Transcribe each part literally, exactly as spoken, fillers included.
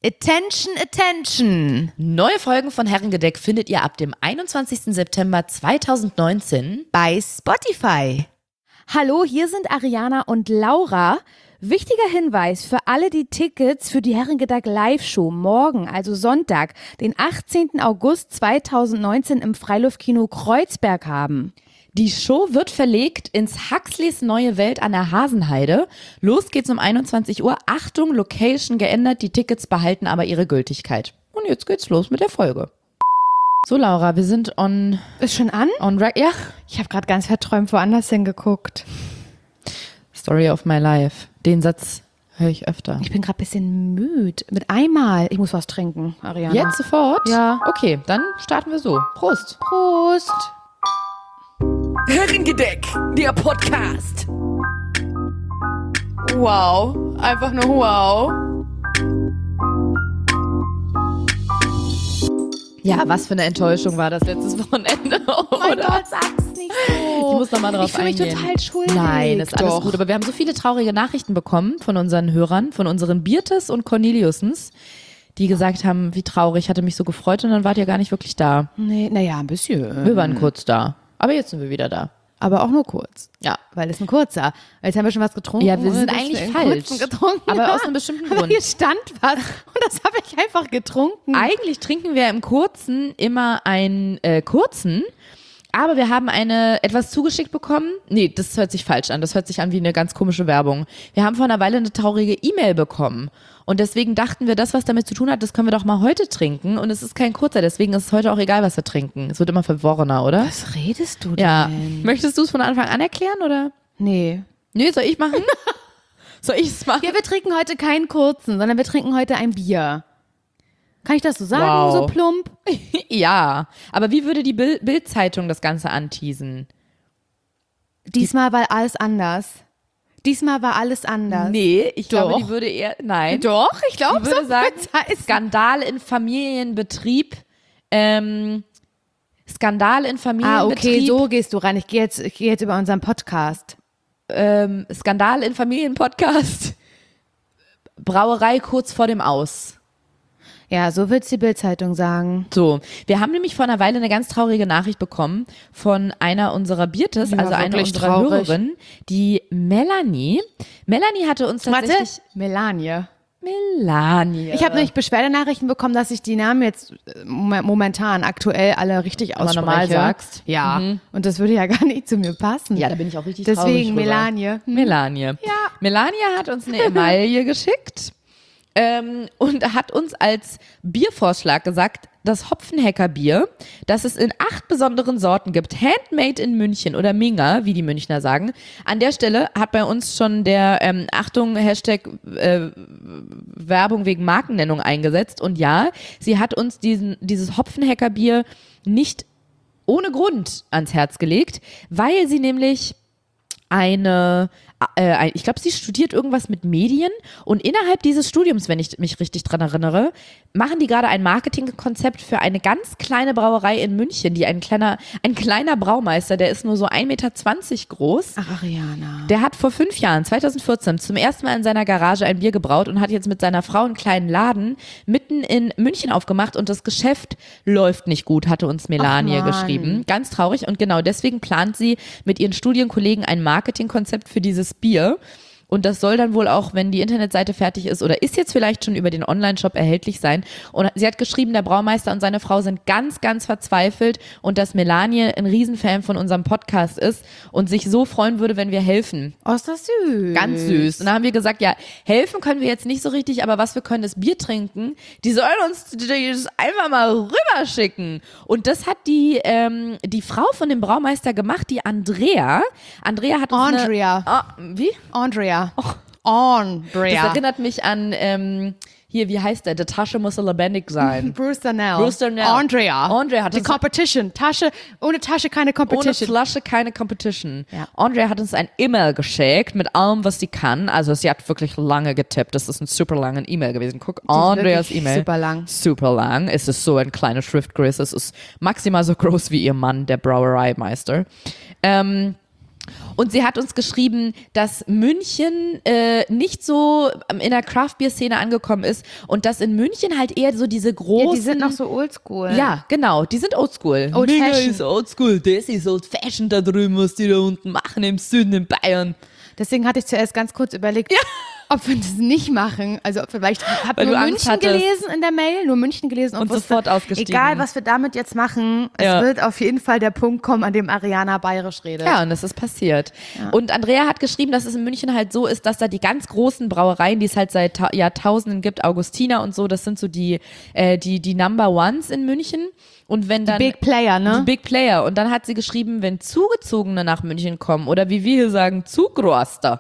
Attention, attention! Neue Folgen von Herrengedeck findet ihr ab dem einundzwanzigsten September zweitausendneunzehn bei Spotify. Hallo, hier sind Ariana und Laura. Wichtiger Hinweis für alle, die Tickets für die Herrengedeck Live-Show morgen, also Sonntag, den achtzehnten August zweitausendneunzehn im Freiluftkino Kreuzberg haben. Die Show wird verlegt ins Huxleys Neue Welt an der Hasenheide. Los geht's um einundzwanzig Uhr. Achtung, Location geändert, die Tickets behalten aber ihre Gültigkeit. Und jetzt geht's los mit der Folge. So, Laura, wir sind on... Ist schon an? On ra- ja. Ich habe gerade ganz verträumt woanders hingeguckt. Story of my life. Den Satz höre ich öfter. Ich bin gerade ein bisschen müde. Mit einmal. Ich muss was trinken, Ariana. Jetzt sofort? Ja. Okay, dann starten wir so. Prost. Prost. Herrengedeck, der Podcast. Wow. Einfach nur wow. Ja, was für eine Enttäuschung war das letztes Wochenende, oder? Oh mein Gott, sag's nicht so. Ich muss nochmal drauf Ich fühle mich eingehen. total schuldig. Nein, ist alles Doch. gut. Aber wir haben so viele traurige Nachrichten bekommen von unseren Hörern, von unseren Biertes und Corneliussens, die gesagt haben, wie traurig, ich hatte mich so gefreut und dann wart ihr gar nicht wirklich da. Nee, naja, ein bisschen. Wir waren kurz da. Aber jetzt sind wir wieder da. Aber auch nur kurz. Ja. Weil es ein kurzer. Jetzt haben wir schon was getrunken. Ja, wir sind und eigentlich einen falsch. kurzen getrunken. Aber aus einem bestimmten Aber Grund. hier stand was und das habe ich einfach getrunken. Eigentlich trinken wir im Kurzen immer einen äh, kurzen, aber wir haben eine etwas zugeschickt bekommen. Nee, das hört sich falsch an. Das hört sich an wie eine ganz komische Werbung. Wir haben vor einer Weile eine traurige E-Mail bekommen. Und deswegen dachten wir, das, was damit zu tun hat, das können wir doch mal heute trinken. Und es ist kein kurzer, deswegen ist es heute auch egal, was wir trinken. Es wird immer verworrener, oder? Was redest du Ja. denn? Möchtest du es von Anfang an erklären, oder? Nee. Nee, soll ich machen? Soll ich es machen? Ja, wir trinken heute keinen kurzen, sondern wir trinken heute ein Bier. Kann ich das so sagen, Wow. so plump? Ja. Aber wie würde die Bil- Bild-Zeitung das Ganze anteasen? Diesmal war alles anders. Diesmal war alles anders. Nee, ich Doch. glaube, die würde eher, nein. Doch, ich glaube, Ich würde so sagen, wird's heißen. Skandal in Familienbetrieb. Ähm, Skandal in Ah, Familienbetrieb. okay, so gehst du rein. Ich gehe jetzt, ich gehe jetzt über unseren Podcast. Ähm, Skandal in Familienpodcast. Brauerei kurz vor dem Aus. Ja, so wird's die Bild-Zeitung sagen. So, wir haben nämlich vor einer Weile eine ganz traurige Nachricht bekommen von einer unserer Biertes, Ja, also einer wirklich unserer traurig. Hörerinnen, die Melanie. Melanie hatte uns tatsächlich... Warte, Melanie. Melanie. Ich habe nämlich Beschwerdenachrichten bekommen, dass ich die Namen jetzt äh, mom- momentan aktuell alle richtig Aber ausspreche. normal sagst. Ja, Mhm. und das würde ja gar nicht zu mir passen. Ja, da bin ich auch richtig traurig Deswegen drüber. Melanie. Hm. Melanie. Ja. Melania hat uns eine Emaille geschickt ähm, und hat uns als Biervorschlag gesagt, das Hopfenhäcker-Bier, das es in acht besonderen Sorten gibt, handmade in München oder Minga, wie die Münchner sagen. An der Stelle hat bei uns schon der, ähm, Achtung, Hashtag äh, Werbung wegen Markennennung eingesetzt. Und ja, sie hat uns diesen, dieses Hopfenhäcker-Bier nicht ohne Grund ans Herz gelegt, weil sie nämlich eine, äh, ein, ich glaube, sie studiert irgendwas mit Medien und innerhalb dieses Studiums, wenn ich mich richtig dran erinnere, machen die gerade ein Marketingkonzept für eine ganz kleine Brauerei in München, die ein kleiner, ein kleiner Braumeister, der ist nur so ein Meter zwanzig groß. Ach, Ariana. Der hat vor fünf Jahren, zweitausendvierzehn, zum ersten Mal in seiner Garage ein Bier gebraut und hat jetzt mit seiner Frau einen kleinen Laden mitten in München aufgemacht und das Geschäft läuft nicht gut, hatte uns Melanie Ach, Mann. geschrieben. Ganz traurig und genau deswegen plant sie mit ihren Studienkollegen ein Marketingkonzept für dieses Bier. Und das soll dann wohl auch, wenn die Internetseite fertig ist oder ist jetzt vielleicht schon über den Online-Shop erhältlich sein. Und sie hat geschrieben, der Braumeister und seine Frau sind ganz, ganz verzweifelt und dass Melanie ein Riesenfan von unserem Podcast ist und sich so freuen würde, wenn wir helfen. Oh, ist das süß. Ganz süß. Und dann haben wir gesagt, ja, helfen können wir jetzt nicht so richtig, aber was wir können, ist Bier trinken. Die sollen uns das einfach mal rüberschicken. Und das hat die, ähm, die Frau von dem Braumeister gemacht, die Andrea. Andrea hat uns Andrea. Eine, ah, wie? Andrea. Das Andrea. erinnert mich an, ähm, hier, wie heißt der? Die Tasche muss lebendig sein. Bruce Darnell. Bruce Darnell. Andrea. Andrea hat Die uns- Competition. Tasche, ohne Tasche keine Ohne Competition. Flasche keine Competition. Ja. Andrea hat uns ein E-Mail geschickt mit allem, was sie kann. Also sie hat wirklich lange getippt. Das ist ein super lange E-Mail gewesen. Guck, Andreas wirklich E-Mail. super lang. Super lang. Es ist so ein kleiner Schriftgröße. Es ist maximal so groß wie ihr Mann, der Brauereimeister. Ähm, Und sie hat uns geschrieben, dass München äh, nicht so in der Craft-Bier-Szene angekommen ist und dass in München halt eher so diese großen... Ja, die sind noch so oldschool. Ja, genau, die sind oldschool. Old Mega fashion. ist oldschool, das ist old fashion da drüben, was die da unten machen im Süden in Bayern. Deswegen hatte ich zuerst ganz kurz überlegt, ja. ob wir das nicht machen. Also ob wir vielleicht, ich habe Weil nur du Angst München hattest. gelesen in der Mail, nur München gelesen und, Und wusste, sofort ausgestiegen. egal was wir damit jetzt machen, Ja. es wird auf jeden Fall der Punkt kommen, an dem Ariana bayerisch redet. Ja, und das ist passiert. Und Andrea hat geschrieben, dass es in München halt so ist, dass da die ganz großen Brauereien, die es halt seit Ta- Jahrtausenden gibt, Augustiner und so, das sind so die, äh, die, die Number Ones in München. Und wenn dann Big Player, ne? die Big Player. Und dann hat sie geschrieben, wenn Zugezogene nach München kommen oder wie wir hier sagen, Zugroaster.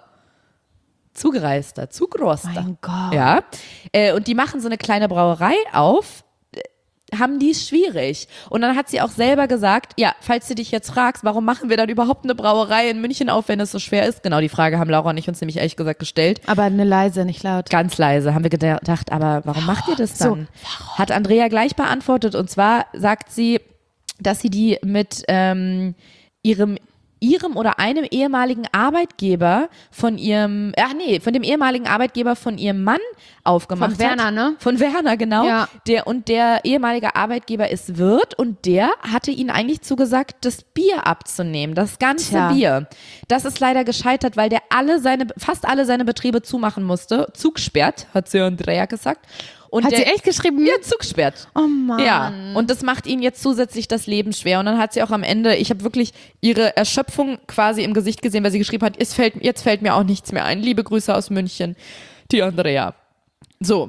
Zugereister, Zugroaster. Mein Gott. Ja. Äh, und die machen so eine kleine Brauerei auf, äh, haben die es schwierig. Und dann hat sie auch selber gesagt, ja, falls du dich jetzt fragst, warum machen wir dann überhaupt eine Brauerei in München auf, wenn es so schwer ist? Genau, die Frage haben Laura und ich uns nämlich ehrlich gesagt gestellt. Aber eine leise, nicht laut. Ganz leise haben wir gedacht, aber warum macht ihr das dann? So, hat Andrea gleich beantwortet und zwar sagt sie, dass sie die mit ähm, ihrem ihrem oder einem ehemaligen Arbeitgeber von ihrem, ach nee, von dem ehemaligen Arbeitgeber von ihrem Mann aufgemacht Von Werner, hat. ne? Von Werner, genau. Ja. Der, und der ehemalige Arbeitgeber ist Wirt und der hatte ihnen eigentlich zugesagt, das Bier abzunehmen, das ganze Tja. Bier. Das ist leider gescheitert, weil der alle seine, fast alle seine Betriebe zumachen musste. Zugsperrt, hat sie Andrea gesagt. Und Hat der, sie echt geschrieben? Ja, zugesperrt. Oh Mann. Ja, und das macht ihnen jetzt zusätzlich das Leben schwer. Und dann hat sie auch am Ende, ich habe wirklich ihre Erschöpfung quasi im Gesicht gesehen, weil sie geschrieben hat, es fällt, jetzt fällt mir auch nichts mehr ein. Liebe Grüße aus München, die Andrea. So.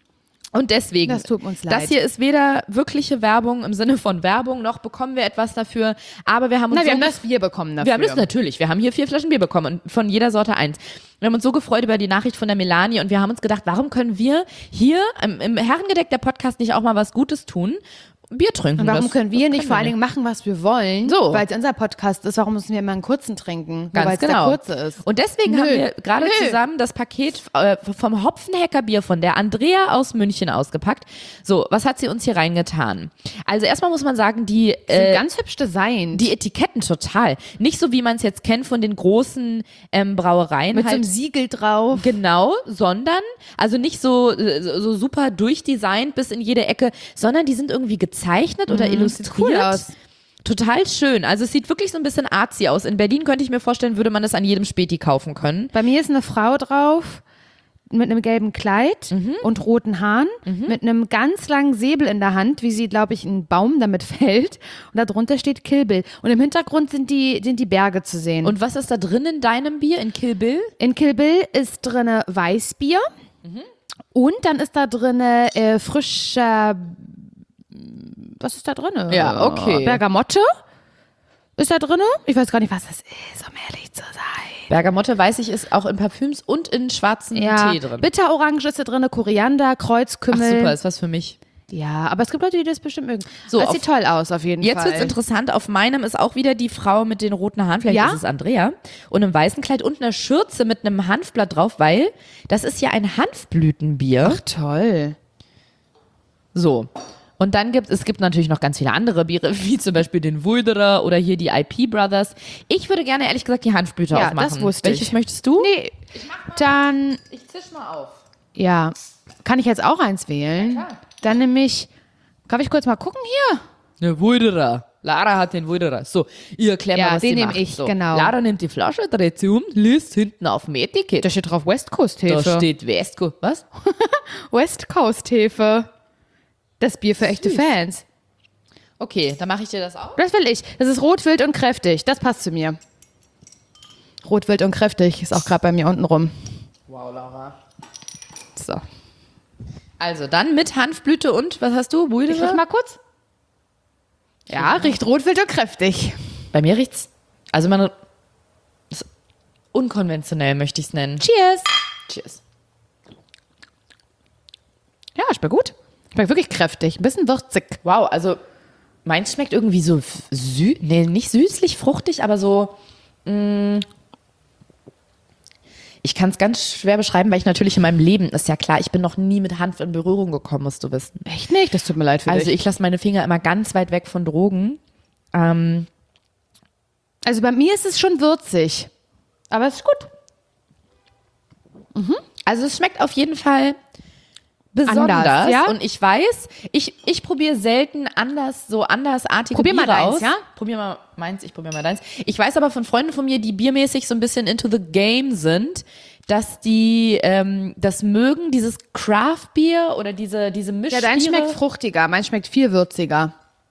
Und deswegen, Das tut uns leid. das hier ist weder wirkliche Werbung im Sinne von Werbung, noch bekommen wir etwas dafür, aber wir haben uns Na, wir so haben das Bier bekommen dafür. wir haben das natürlich. Wir haben hier vier Flaschen Bier bekommen und von jeder Sorte eins. Wir haben uns so gefreut über die Nachricht von der Melanie und wir haben uns gedacht, warum können wir hier im, im Herrengedeck der Podcast nicht auch mal was Gutes tun? Bier trinken. Und warum das, können wir das nicht vor allen Dingen machen, was wir wollen? So. Weil es unser Podcast ist, warum müssen wir immer einen kurzen trinken? Ganz Nur weil es genau. der kurze ist. Und deswegen Nö. haben wir gerade Nö. zusammen das Paket äh, vom Hopfenheckerbier von der Andrea aus München ausgepackt. So, was hat sie uns hier reingetan? Also erstmal muss man sagen, die Sind äh, ganz hübsch designt. die Etiketten total. Nicht so, wie man es jetzt kennt von den großen ähm, Brauereien. mit so halt. einem Siegel drauf. Genau, sondern, also nicht so, so, so super durchdesignt bis in jede Ecke, sondern die sind irgendwie gezeichnet oder illustriert. cool aus. Total schön. Also es sieht wirklich so ein bisschen artsy aus. In Berlin könnte ich mir vorstellen, würde man das an jedem Späti kaufen können. Bei mir ist eine Frau drauf mit einem gelben Kleid und roten Haaren, mit einem ganz langen Säbel in der Hand, wie sie, glaube ich, einen Baum damit fällt. Und darunter steht Kill Bill. Und im Hintergrund sind die, sind die Berge zu sehen. Und was ist da drin in deinem Bier, in Kill Bill? in Kill Bill ist drinne Weißbier und dann ist da drinne äh, frischer, was ist da drinne? Ja, okay. Bergamotte ist da drinne. Ich weiß gar nicht, was das ist, um ehrlich zu sein. Bergamotte, weiß ich, ist auch in Parfüms und in schwarzen Ja, Tee drin. Bitterorange ist da drinne, Koriander, Ach Kreuzkümmel. super, ist was für mich. Ja, aber es gibt Leute, die das bestimmt mögen. So, das auf- sieht toll aus, auf jeden Jetzt Fall. wird's interessant, auf meinem ist auch wieder die Frau mit den roten Haaren, vielleicht Ja? ist es Andrea, und einem weißen Kleid und einer Schürze mit einem Hanfblatt drauf, weil das ist ja ein Hanfblütenbier. Ach, toll. So. Und dann gibt es gibt natürlich noch ganz viele andere Biere, wie zum Beispiel den Wulderer oder hier die I P Brothers. Ich würde gerne ehrlich gesagt die Hanfblüte Ja, aufmachen. das wusste Welches ich. möchtest du? Nee, dann, Ich zisch mal auf. ja, kann ich jetzt auch eins wählen? Ja, klar. Dann nämlich, darf ich kurz mal gucken hier? Der Wulderer. Lara hat den Wulderer. So, ihr erklärt Ja, mal, was den sie nehm macht. ich, so. genau. Lara nimmt die Flasche, dreht sie um, liest hinten auf dem Etikett. Da steht drauf West Coast Da Hefe. steht Westco. Was? West Coast Hefe. Das Bier für echte Fans. Okay, dann mache ich dir das auch. Das will ich. Das ist rot, wild und kräftig. Das passt zu mir. Rot, wild und kräftig ist auch gerade bei mir unten rum. Wow, Laura. So. Also dann mit Hanfblüte und, was hast du? Ich Wulderer? riech mal kurz. Ja, riecht rot, wild und kräftig. Bei mir riecht's, also man, ist unkonventionell möchte ich es nennen. Cheers. Cheers. Ja, schmeckt gut. Schmeckt wirklich kräftig. Ein bisschen würzig. Wow, also meins schmeckt irgendwie so süß, nee, nicht süßlich, fruchtig, aber so, mh, ich kann es ganz schwer beschreiben, weil ich natürlich in meinem Leben, ist ja klar, ich bin noch nie mit Hanf in Berührung gekommen, musst du wissen. Echt nicht? Das tut mir leid für Also dich. ich lasse meine Finger immer ganz weit weg von Drogen. Ähm, Also bei mir ist es schon würzig. Aber es ist gut. Also es schmeckt auf jeden Fall besonders. Anders, ja? Und ich weiß, ich, ich probiere selten anders, so andersartige Probier mal Biere deins, aus. ja? Probier mal meins, ich probiere mal deins. Ich weiß aber von Freunden von mir, die biermäßig so ein bisschen into the game sind, dass die ähm, das mögen, dieses Craft-Bier oder diese, diese Ja, Mischbiere. dein schmeckt fruchtiger, mein schmeckt viel würziger.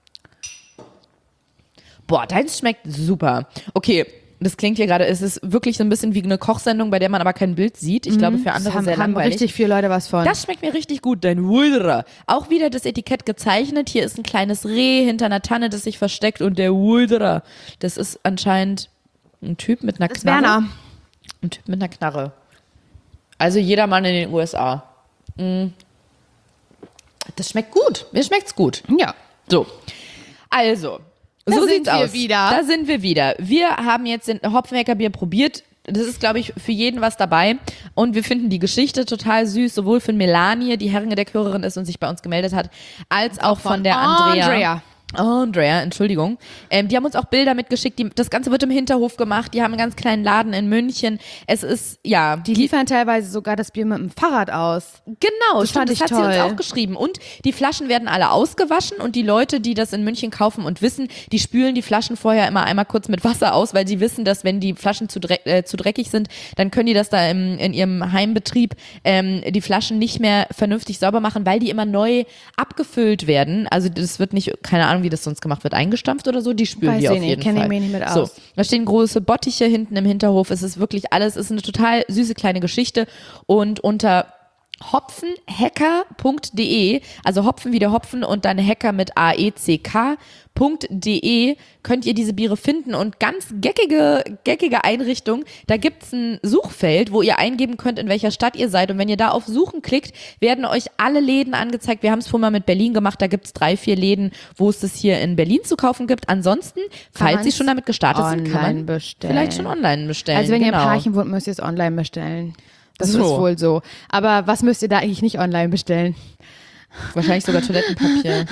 Boah, deins schmeckt super. Okay, das klingt hier gerade, es ist wirklich so ein bisschen wie eine Kochsendung, bei der man aber kein Bild sieht. Ich glaube, für andere haben, sehr haben langweilig. richtig viele Leute was von. Das schmeckt mir richtig gut, dein Wulderer. Auch wieder das Etikett gezeichnet. Hier ist ein kleines Reh hinter einer Tanne, das sich versteckt. Und der Wulderer, das ist anscheinend ein Typ mit einer das ist Knarre. Werner. Ein Typ mit einer Knarre. Also jeder Mann in den U S A. Mm. Das schmeckt gut. Mir schmeckt's gut. Ja. So, also, Da so sind sieht's wir aus. wieder. Da sind wir wieder. Wir haben jetzt den Hopfenheckerbier probiert. Das ist, glaube ich, für jeden was dabei. Und wir finden die Geschichte total süß, sowohl von Melanie, die Herrengedeck-Hörerin ist und sich bei uns gemeldet hat, als auch von, von der Andrea. Andrea. Andrea, Entschuldigung. Ähm, die haben uns auch Bilder mitgeschickt. Die, das Ganze wird im Hinterhof gemacht. Die haben einen ganz kleinen Laden in München. Es ist, ja. Die liefern teilweise sogar das Bier mit dem Fahrrad aus. Genau, Das stimmt, fand das ich hat sie toll. uns auch geschrieben. Und die Flaschen werden alle ausgewaschen und die Leute, die das in München kaufen und wissen, die spülen die Flaschen vorher immer einmal kurz mit Wasser aus, weil sie wissen, dass wenn die Flaschen zu, dreck, äh, zu dreckig sind, dann können die das da im, in ihrem Heimbetrieb ähm, die Flaschen nicht mehr vernünftig sauber machen, weil die immer neu abgefüllt werden. Also das wird nicht, keine Ahnung, wie das sonst gemacht wird, eingestampft oder so, die spülen Weiß die ich auf nicht, jeden kenn ich Fall. mich nicht mit So, aus. da stehen große Bottiche hinten im Hinterhof. Es ist wirklich alles, es ist eine total süße kleine Geschichte. Und unter hopfenhacker punkt de, also Hopfen wie der Hopfen und dann Hacker mit A E C K punkt de könnt ihr diese Biere finden und ganz geckige, geckige Einrichtung. Da gibt's ein Suchfeld, wo ihr eingeben könnt, in welcher Stadt ihr seid und wenn ihr da auf Suchen klickt, werden euch alle Läden angezeigt. Wir haben es vorhin mal mit Berlin gemacht, da gibt's drei, vier Läden, wo es das hier in Berlin zu kaufen gibt. Ansonsten, Kann falls sie man's schon damit gestartet sind, kann online man bestellen. vielleicht schon online bestellen. Also wenn genau. ihr im Parchen wohnt, müsst ihr es online bestellen. Das So. ist wohl so. Aber was müsst ihr da eigentlich nicht online bestellen? Wahrscheinlich sogar Toilettenpapier.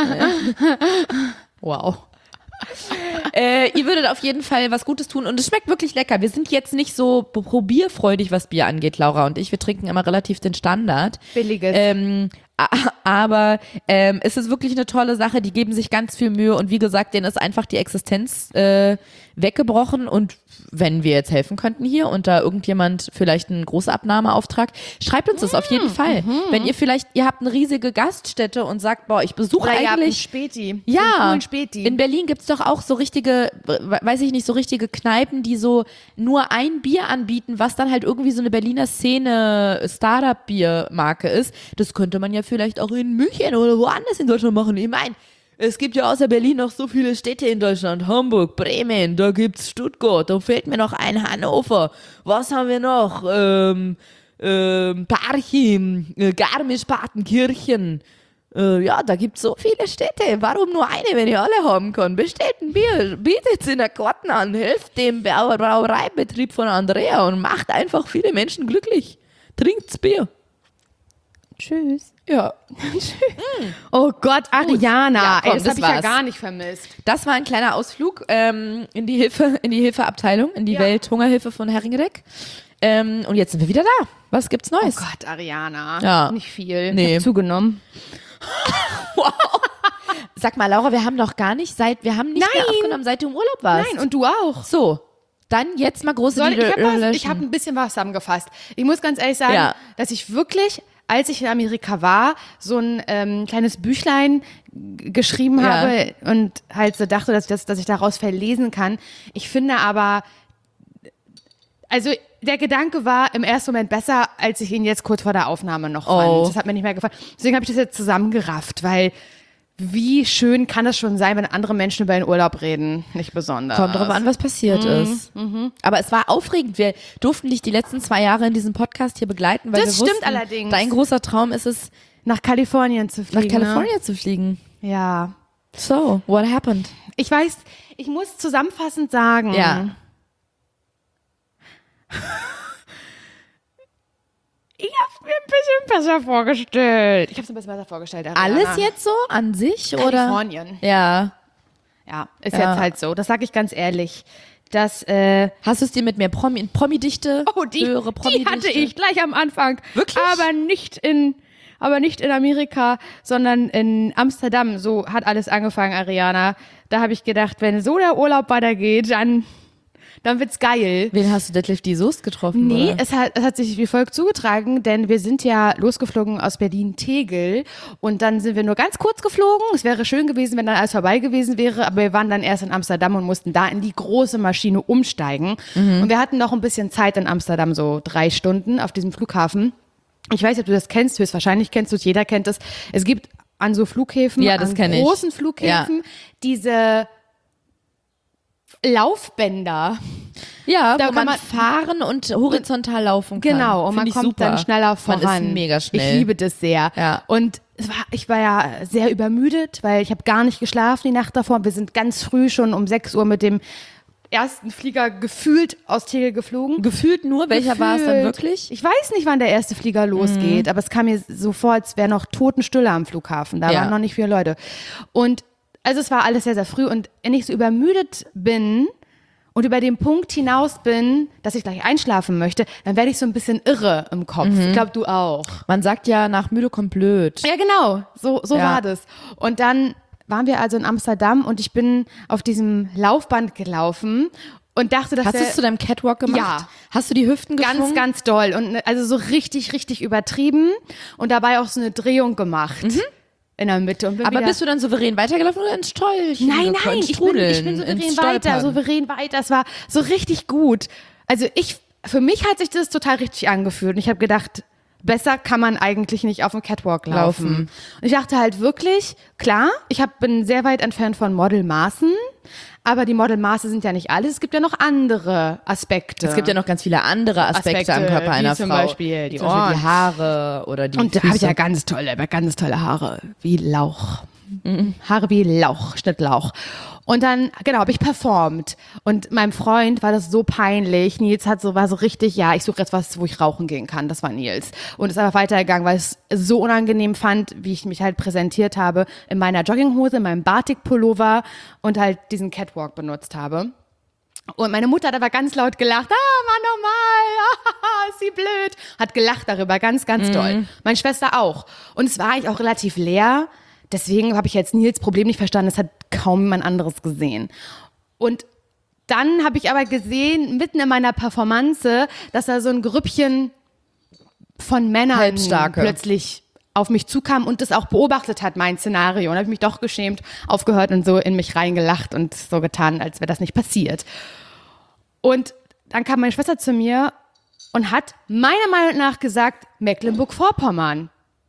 Wow. äh, ihr würdet auf jeden Fall was Gutes tun und es schmeckt wirklich lecker. Wir sind jetzt nicht so probierfreudig, was Bier angeht, Laura und ich. Wir trinken immer relativ den Standard. Billiges. Ähm, a- aber ähm, es ist wirklich eine tolle Sache. Die geben sich ganz viel Mühe und wie gesagt, denen ist einfach die Existenz äh, weggebrochen und wenn wir jetzt helfen könnten hier und da irgendjemand vielleicht einen Großabnahmeauftrag, schreibt uns das auf jeden Fall. Wenn ihr vielleicht, ihr habt eine riesige Gaststätte und sagt, boah, ich besuche Oder ihr habt einen eigentlich Späti. ja, So einen coolen Späti. in Berlin gibt's doch auch so richtige, we- weiß ich nicht, so richtige Kneipen, die so nur ein Bier anbieten, was dann halt irgendwie so eine Berliner Szene Startup-Biermarke ist. Das könnte man ja vielleicht auch in München oder woanders in Deutschland machen. Ich meine, es gibt ja außer Berlin noch so viele Städte in Deutschland. Hamburg, Bremen, da gibt's Stuttgart, da fehlt mir noch ein Hannover. Was haben wir noch? Ähm, ähm, Parchim, äh, Garmisch-Partenkirchen. Äh, ja, da gibt's so viele Städte. Warum nur eine, wenn ihr alle haben kann? Bestellt ein Bier, bietet's in der Karten an, helft dem Brau- Brauereibetrieb von Andrea und macht einfach viele Menschen glücklich. Trinkt's Bier. Tschüss. Ja. Oh Gott, Ariana. Ja, komm, Ey, das das habe ich ja war's. gar nicht vermisst. Das war ein kleiner Ausflug ähm, in die Hilfe, in die Hilfeabteilung, in die Ja. Welthungerhilfe von Herringedeck. Ähm, und jetzt sind wir wieder da. Was gibt's Oh Neues? Gott, Ariana. Ja. Nicht viel. Nee. Ich hab zugenommen. Sag mal, Laura, wir haben doch gar nicht seit, wir haben nicht mehr Nein. aufgenommen, seit du im Urlaub warst. Nein, und du auch. So, dann jetzt mal große Soll, ich habe Relation. hab ein bisschen was zusammengefasst. Ich muss ganz ehrlich sagen, Ja. dass ich wirklich, als ich in Amerika war, so ein ähm, kleines Büchlein g- geschrieben Ja. habe und halt so dachte, dass, dass, dass ich daraus verlesen kann. Ich finde aber, also der Gedanke war im ersten Moment besser, als ich ihn jetzt kurz vor der Aufnahme noch fand. Oh. Das hat mir nicht mehr gefallen. Deswegen habe ich das jetzt zusammengerafft, weil wie schön kann es schon sein, wenn andere Menschen über den Urlaub reden? Nicht besonders. Kommt drauf an, was passiert ist. Aber es war aufregend. Wir durften dich die letzten zwei Jahre in diesem Podcast hier begleiten, weil Das wir stimmt wussten, allerdings. dein großer Traum ist es, Nach Kalifornien zu nach fliegen. Kalifornien zu fliegen. Ne? Ja. So, what happened? Ich weiß, ich muss zusammenfassend sagen. Ja. Ich habe mir ein bisschen besser vorgestellt. Ich habe es mir ein bisschen besser vorgestellt. Ariana. Alles jetzt so an sich oder? Kalifornien. Ja. Ja, ist Ja. jetzt halt so. Das sage ich ganz ehrlich. dass äh, Hast du es dir mit mehr Promi, Promi-Dichte? oh, die, höhere die Promi-Dichte? hatte ich gleich am Anfang. Wirklich? Aber nicht in aber nicht in Amerika, sondern in Amsterdam. So hat alles angefangen, Ariana. Da habe ich gedacht, wenn so der Urlaub weitergeht, dann dann wird's geil. Wen hast du Detlef die Soest getroffen? Nee, oder? es hat, es hat sich wie folgt zugetragen, denn wir sind ja losgeflogen aus Berlin-Tegel und dann sind wir nur ganz kurz geflogen. Es wäre schön gewesen, wenn dann alles vorbei gewesen wäre, aber wir waren dann erst in Amsterdam und mussten da in die große Maschine umsteigen. Mhm. Und wir hatten noch ein bisschen Zeit in Amsterdam, so drei Stunden auf diesem Flughafen. Ich weiß nicht, ob du das kennst, höchstwahrscheinlich kennst du es, jeder kennt es. Es gibt an so Flughäfen, Ja, das an kenn ich. großen Flughäfen, Ja. diese Laufbänder. Ja, Da wo kann man man- fahren und horizontal laufen kann. Genau, und man Find ich kommt super. dann schneller voran. Man ist mega schnell. Ich liebe das sehr. Ja. Und es war, ich war ja sehr übermüdet, weil ich habe gar nicht geschlafen die Nacht davor. Wir sind ganz früh schon um sechs Uhr mit dem ersten Flieger gefühlt aus Tegel geflogen. Gefühlt nur, welcher war es dann Gefühlt. wirklich? Ich weiß nicht, wann der erste Flieger losgeht, aber es kam mir so vor, als wäre noch Totenstille am Flughafen. Da Ja. waren noch nicht viele Leute. Und also es war alles sehr, sehr früh. Und wenn ich so übermüdet bin und über den Punkt hinaus bin, dass ich gleich einschlafen möchte, dann werde ich so ein bisschen irre im Kopf. Ich glaube, du auch. Man sagt ja, nach müde kommt blöd. Ja, genau. So, so Ja. war das. Und dann waren wir also in Amsterdam und ich bin auf diesem Laufband gelaufen und dachte, dass Hast du der es zu deinem Catwalk gemacht? Ja. Hast du die Hüften ganz, geschwungen? ganz doll und ne- also so richtig, richtig übertrieben und dabei auch so eine Drehung gemacht in der Mitte. Und bin Aber wieder, bist du dann souverän weitergelaufen oder ins Stolchen? Nein, gekommen? nein, Ins ich bin, Strudeln, ich bin souverän ins weiter, Stolpern? souverän weiter. Es war so richtig gut. Also ich, für mich hat sich das total richtig angefühlt und ich habe gedacht, besser kann man eigentlich nicht auf dem Catwalk laufen. Laufen. Und ich dachte halt wirklich, klar, ich hab, bin sehr weit entfernt von Modelmaßen, aber die Modelmaße sind ja nicht alles. Es gibt ja noch andere Aspekte. Es gibt ja noch ganz viele andere Aspekte, Aspekte, am Körper wie einer zum Frau. Beispiel die zum Beispiel Ohren. die Haare oder die Und da Füße. habe ich ja ganz tolle, aber ganz tolle Haare, wie Lauch. Haare wie Lauch, Schnittlauch. Und dann, genau, habe ich performt. Und meinem Freund war das so peinlich. Nils hat so, war so richtig, ja, ich suche jetzt was, wo ich rauchen gehen kann. Das war Nils. Und ist einfach weitergegangen, weil es so unangenehm fand, wie ich mich halt präsentiert habe, in meiner Jogginghose, in meinem Batik-Pullover und halt diesen Catwalk benutzt habe. Und meine Mutter hat aber ganz laut gelacht. Ah, war normal. Ah, ist sie blöd. Hat gelacht darüber, ganz, ganz doll. Meine Schwester auch. Und es war eigentlich auch relativ leer. Deswegen habe ich jetzt Nils Problem nicht verstanden. Es hat kaum jemand anderes gesehen. Und dann habe ich aber gesehen, mitten in meiner Performance, dass da so ein Grüppchen von Männern Halbstarke. plötzlich auf mich zukam und das auch beobachtet hat, mein Szenario. Und habe ich mich doch geschämt, aufgehört und so in mich reingelacht und so getan, als wäre das nicht passiert. Und dann kam meine Schwester zu mir und hat meiner Meinung nach gesagt, Mecklenburg-Vorpommern.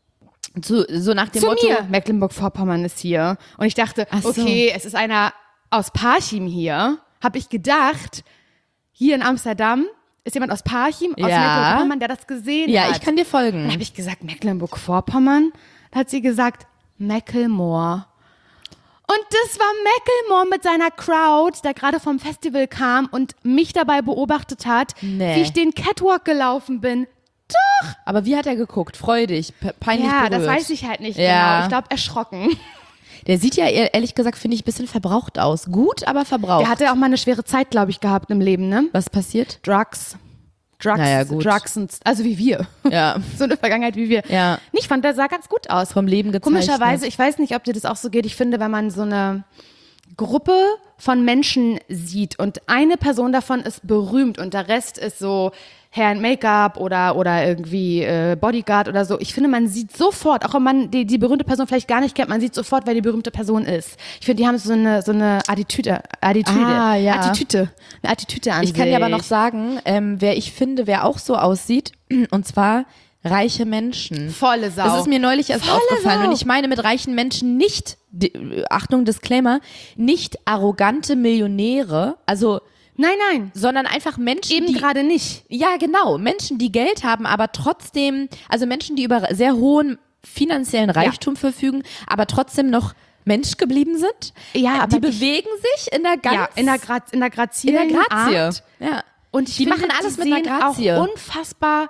Zu, so nach dem Zu Motto, mir. Mecklenburg-Vorpommern ist hier. Und ich dachte, Ach so. okay, es ist einer aus Parchim hier. Habe ich gedacht, hier in Amsterdam ist jemand aus Parchim, aus Ja. Mecklenburg-Vorpommern, der das gesehen ja, hat. ich kann dir Dann folgen. habe ich gesagt, Mecklenburg-Vorpommern. Dann hat sie gesagt, Mecklemore. Und das war Mecklemore mit seiner Crowd, der gerade vom Festival kam und mich dabei beobachtet hat, Nee. wie ich den Catwalk gelaufen bin. Aber wie hat er geguckt? Freudig, pe- peinlich Ja, berührt. das weiß ich halt nicht Ja. genau. Ich glaube, erschrocken. Der sieht ja ehr- ehrlich gesagt, finde ich, ein bisschen verbraucht aus. Gut, aber verbraucht. Der hatte auch mal eine schwere Zeit, glaube ich, gehabt im Leben, ne? Was passiert? Drugs. Drugs, Naja, gut. Drugs und, also wie wir. Ja. So eine Vergangenheit wie wir. Ja. Ich fand, der sah ganz gut aus. Vom Leben gezeichnet. Komischerweise, ich weiß nicht, ob dir das auch so geht. Ich finde, wenn man so eine Gruppe von Menschen sieht und eine Person davon ist berühmt und der Rest ist so Hair and Make-up oder, oder irgendwie äh, Bodyguard oder so. Ich finde, man sieht sofort, auch wenn man die, die berühmte Person vielleicht gar nicht kennt, man sieht sofort, wer die berühmte Person ist. Ich finde, die haben so eine, so eine Attitüde. Attitüde. Ah, ja. Attitüde. Eine Attitüde an Ich kann dir aber noch sich. sagen, ähm, wer ich finde, wer auch so aussieht, und zwar reiche Menschen. Volle Sau. Das ist mir neulich erst Volle aufgefallen. Sau. Und ich meine mit reichen Menschen nicht, die, Achtung, Disclaimer, nicht arrogante Millionäre, also, Nein, nein. sondern einfach Menschen, Eben die gerade nicht. Ja, genau. Menschen, die Geld haben, aber trotzdem, also Menschen, die über sehr hohen finanziellen Reichtum verfügen, aber trotzdem noch Mensch geblieben sind. Ja, Äh, aber die ich- bewegen sich in der ganz, Ja, in der, Gra in der in grazilen der Grazie. Art. Ja. Und ich Die finde, machen alles die mit einer sehen Grazie. auch unfassbar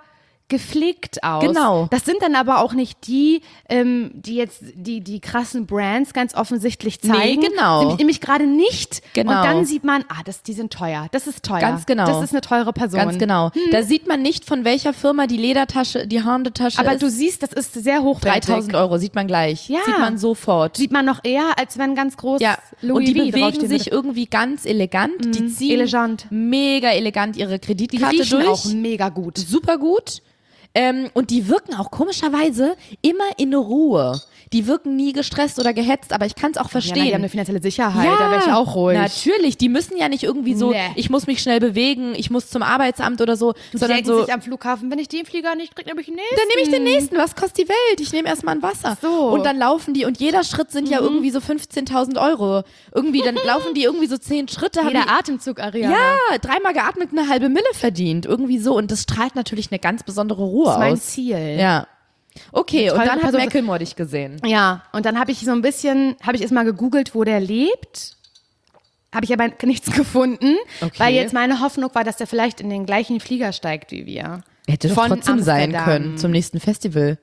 gepflegt aus. Genau. Das sind dann aber auch nicht die, ähm, die jetzt die, die krassen Brands ganz offensichtlich zeigen. Nee, genau. Nämlich, nämlich gerade nicht. Genau. Und dann sieht man, ah, das, die sind teuer. Das ist teuer. Ganz genau. Das ist eine teure Person. Ganz genau. Da sieht man nicht, von welcher Firma die Ledertasche, die Handetasche Aber ist. du siehst, das ist sehr hochwertig. dreitausend Euro, sieht man gleich. Ja. Sieht man sofort. Sieht man noch eher, als wenn ganz groß Ja, Louis und die V bewegen draufstehen sich würde. irgendwie ganz elegant. Die ziehen elegant. mega elegant ihre Die Kreditkarte riechen durch. auch mega gut. Super gut. Ähm, und die wirken auch komischerweise immer in Ruhe. Die wirken nie gestresst oder gehetzt, aber ich kann es auch Ja, verstehen. na, die haben eine finanzielle Sicherheit, da wäre ich auch ruhig. Natürlich, die müssen ja nicht irgendwie so, Nee. ich muss mich schnell bewegen, ich muss zum Arbeitsamt oder so, Die sondern denken so, sich am Flughafen, wenn ich den Flieger nicht kriege, nehme ich den nächsten. dann nehme ich den nächsten, was kostet die Welt? Ich nehme erstmal ein Wasser. So. Und dann laufen die, und jeder Schritt sind ja irgendwie so fünfzehntausend Euro. Irgendwie, dann laufen die irgendwie so zehn Schritte. haben Jeder die, Atemzug, Ariana. ja, dreimal geatmet, eine halbe Mille verdient. Irgendwie so. Und das strahlt natürlich eine ganz besondere Ruhe Das ist mein aus. Ziel. Ja. Okay, und teure dann hat Person- Macklemore dich gesehen. Ja, und dann habe ich so ein bisschen, habe ich erst mal gegoogelt, wo der lebt. Habe ich aber nichts gefunden, Okay. weil jetzt meine Hoffnung war, dass der vielleicht in den gleichen Flieger steigt wie wir. Hätte doch Von trotzdem sein Amsterdam. können zum nächsten Festival.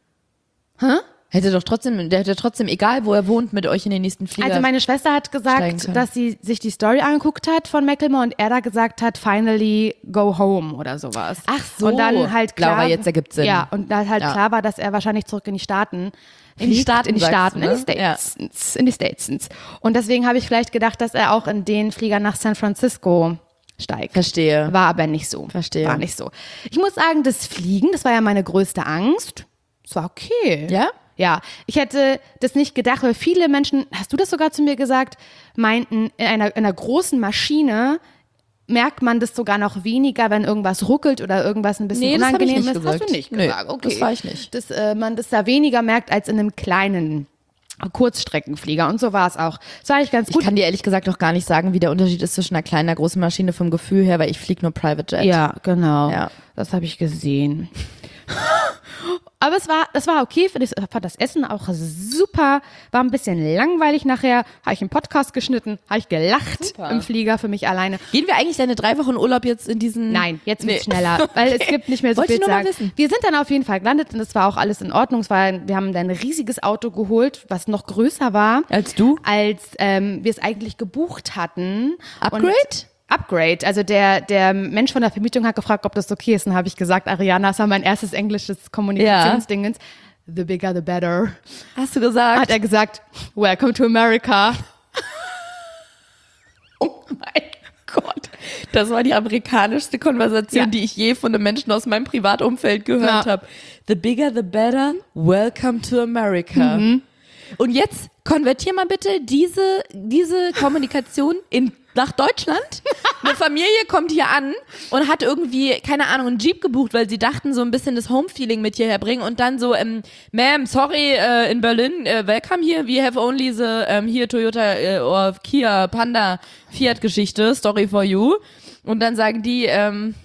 Hä? Hätte doch trotzdem, der hätte trotzdem, egal wo er wohnt, mit euch in den nächsten Flieger. Also meine Schwester hat steigen gesagt, können. dass sie sich die Story angeguckt hat von Macklemore und er da gesagt hat, finally go home oder sowas. Ach so. Und dann halt klar, Laura, jetzt ergibt's Sinn. Ja, und da halt Ja. klar war, dass er wahrscheinlich zurück in die Staaten In die fliegt, Staaten, in die sagst Staaten, du, in die ne? States, in die States. Und deswegen habe ich vielleicht gedacht, dass er auch in den Flieger nach San Francisco steigt. Verstehe. War aber nicht so. Verstehe. War nicht so. Ich muss sagen, das Fliegen, das war ja meine größte Angst. Es war okay. Ja? Ja, ich hätte das nicht gedacht, weil viele Menschen, hast du das sogar zu mir gesagt, meinten, in einer, in einer großen Maschine merkt man das sogar noch weniger, wenn irgendwas ruckelt oder irgendwas ein bisschen Nee, das hab ich unangenehm nicht ist. gesagt. Hast du nicht Nee, gesagt? Okay. das war ich nicht. Dass äh, man das da weniger merkt als in einem kleinen Kurzstreckenflieger. Und so war es auch. Das war eigentlich ganz Ich gut. kann dir ehrlich gesagt auch gar nicht sagen, wie der Unterschied ist zwischen einer kleinen und einer großen Maschine vom Gefühl her, weil ich fliege nur Private Jet. Ja, genau. Ja. Das habe ich gesehen. Aber es war, das war okay. Ich fand das Essen auch super. War ein bisschen langweilig nachher. Habe ich einen Podcast geschnitten. Habe ich gelacht Super. im Flieger für mich alleine. Gehen wir eigentlich deine drei Wochen Urlaub jetzt in diesen... Nein, jetzt Nee. wird's schneller, weil es gibt nicht mehr so Wollte viel ich zu nur mal sagen. wissen. Wir sind dann auf jeden Fall gelandet und es war auch alles in Ordnung. Es war, wir haben dann ein riesiges Auto geholt, was noch größer war. Als du? Als ähm, wir es eigentlich gebucht hatten. Upgrade? Und Upgrade. Also der, der Mensch von der Vermietung hat gefragt, ob das okay ist. Und dann habe ich gesagt, Ariana, das war mein erstes englisches Kommunikationsdingens. The bigger, the better. Hast du gesagt? Hat er gesagt, welcome to America. Oh mein Gott. Das war die amerikanischste Konversation, Ja. die ich je von einem Menschen aus meinem Privatumfeld gehört Ja. habe. The bigger, the better. Welcome to America. Mhm. Und jetzt konvertier mal bitte diese, diese Kommunikation in, nach Deutschland. Eine Familie kommt hier an und hat irgendwie, keine Ahnung, einen Jeep gebucht, weil sie dachten, so ein bisschen das Home-Feeling mit hierher bringen und dann so, ähm, Ma'am, sorry, äh, in Berlin, äh, welcome here, we have only the, ähm, here Toyota äh, or Kia, Panda, Fiat-Geschichte, story for you. Und dann sagen die, ähm,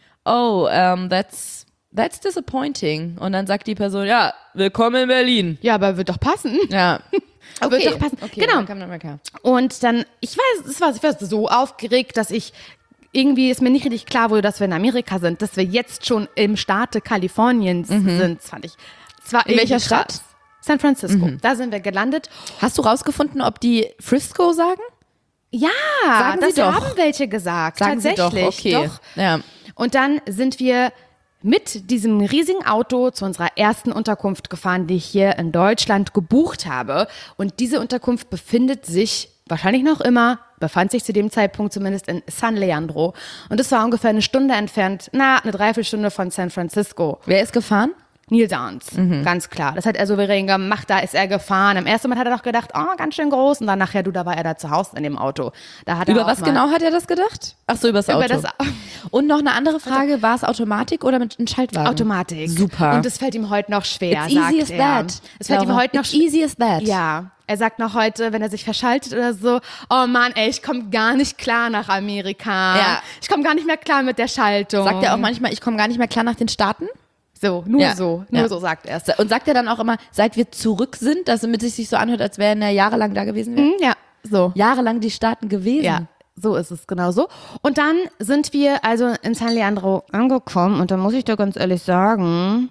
oh, um, that's, that's disappointing. Und dann sagt die Person, ja, willkommen in Berlin. Ja, aber wird doch passen. Ja. Wird doch passen. Okay, Genau. Welcome to America. Und dann, ich weiß, es war, ich war so aufgeregt, dass ich irgendwie ist mir nicht richtig klar wurde, dass wir in Amerika sind, dass wir jetzt schon im Staate Kaliforniens sind. Das fand ich. Es war In welcher irgendwie Stadt? krass. San Francisco. Da sind wir gelandet. Hast du rausgefunden, ob die Frisco sagen? Ja, Sagen das sie doch. haben welche gesagt. Sagen sie Tatsächlich. doch, okay. Doch. Ja. Und dann sind wir mit diesem riesigen Auto zu unserer ersten Unterkunft gefahren, die ich hier in Deutschland gebucht habe. Und diese Unterkunft befindet sich wahrscheinlich noch immer, befand sich zu dem Zeitpunkt zumindest in San Leandro. Und das war ungefähr eine Stunde entfernt, na, eine Dreiviertelstunde von San Francisco. Wer ist gefahren? Neil Dance, ganz klar. Das hat er souverän gemacht, da ist er gefahren. Am ersten Mal hat er doch gedacht, oh, ganz schön groß. Und dann nachher, du, da war er da zu Hause in dem Auto. Da hat er Über auch was mal genau hat er das gedacht? Ach so, über das Auto. Über das Und noch eine andere Frage, war es Automatik oder mit einem Schaltwagen? Automatik. Super. Und es fällt ihm heute noch schwer, It's sagt easy as er. that. Es fällt ihm Laura. heute noch It's schwer. easy as that. Ja. Er sagt noch heute, wenn er sich verschaltet oder so, oh Mann, ey, ich komme gar nicht klar nach Amerika. Ja. Ich komme gar nicht mehr klar mit der Schaltung. Sagt er auch manchmal, ich komme gar nicht mehr klar nach den Staaten? So, nur Ja. so, nur Ja. so sagt er es. Und sagt er dann auch immer, seit wir zurück sind, dass damit es sich so anhört, als wären er jahrelang da gewesen wäre? Hm, ja, so. Jahrelang die Staaten gewesen. Ja, so ist es, genau so. Und dann sind wir also in San Leandro angekommen und da muss ich dir ganz ehrlich sagen,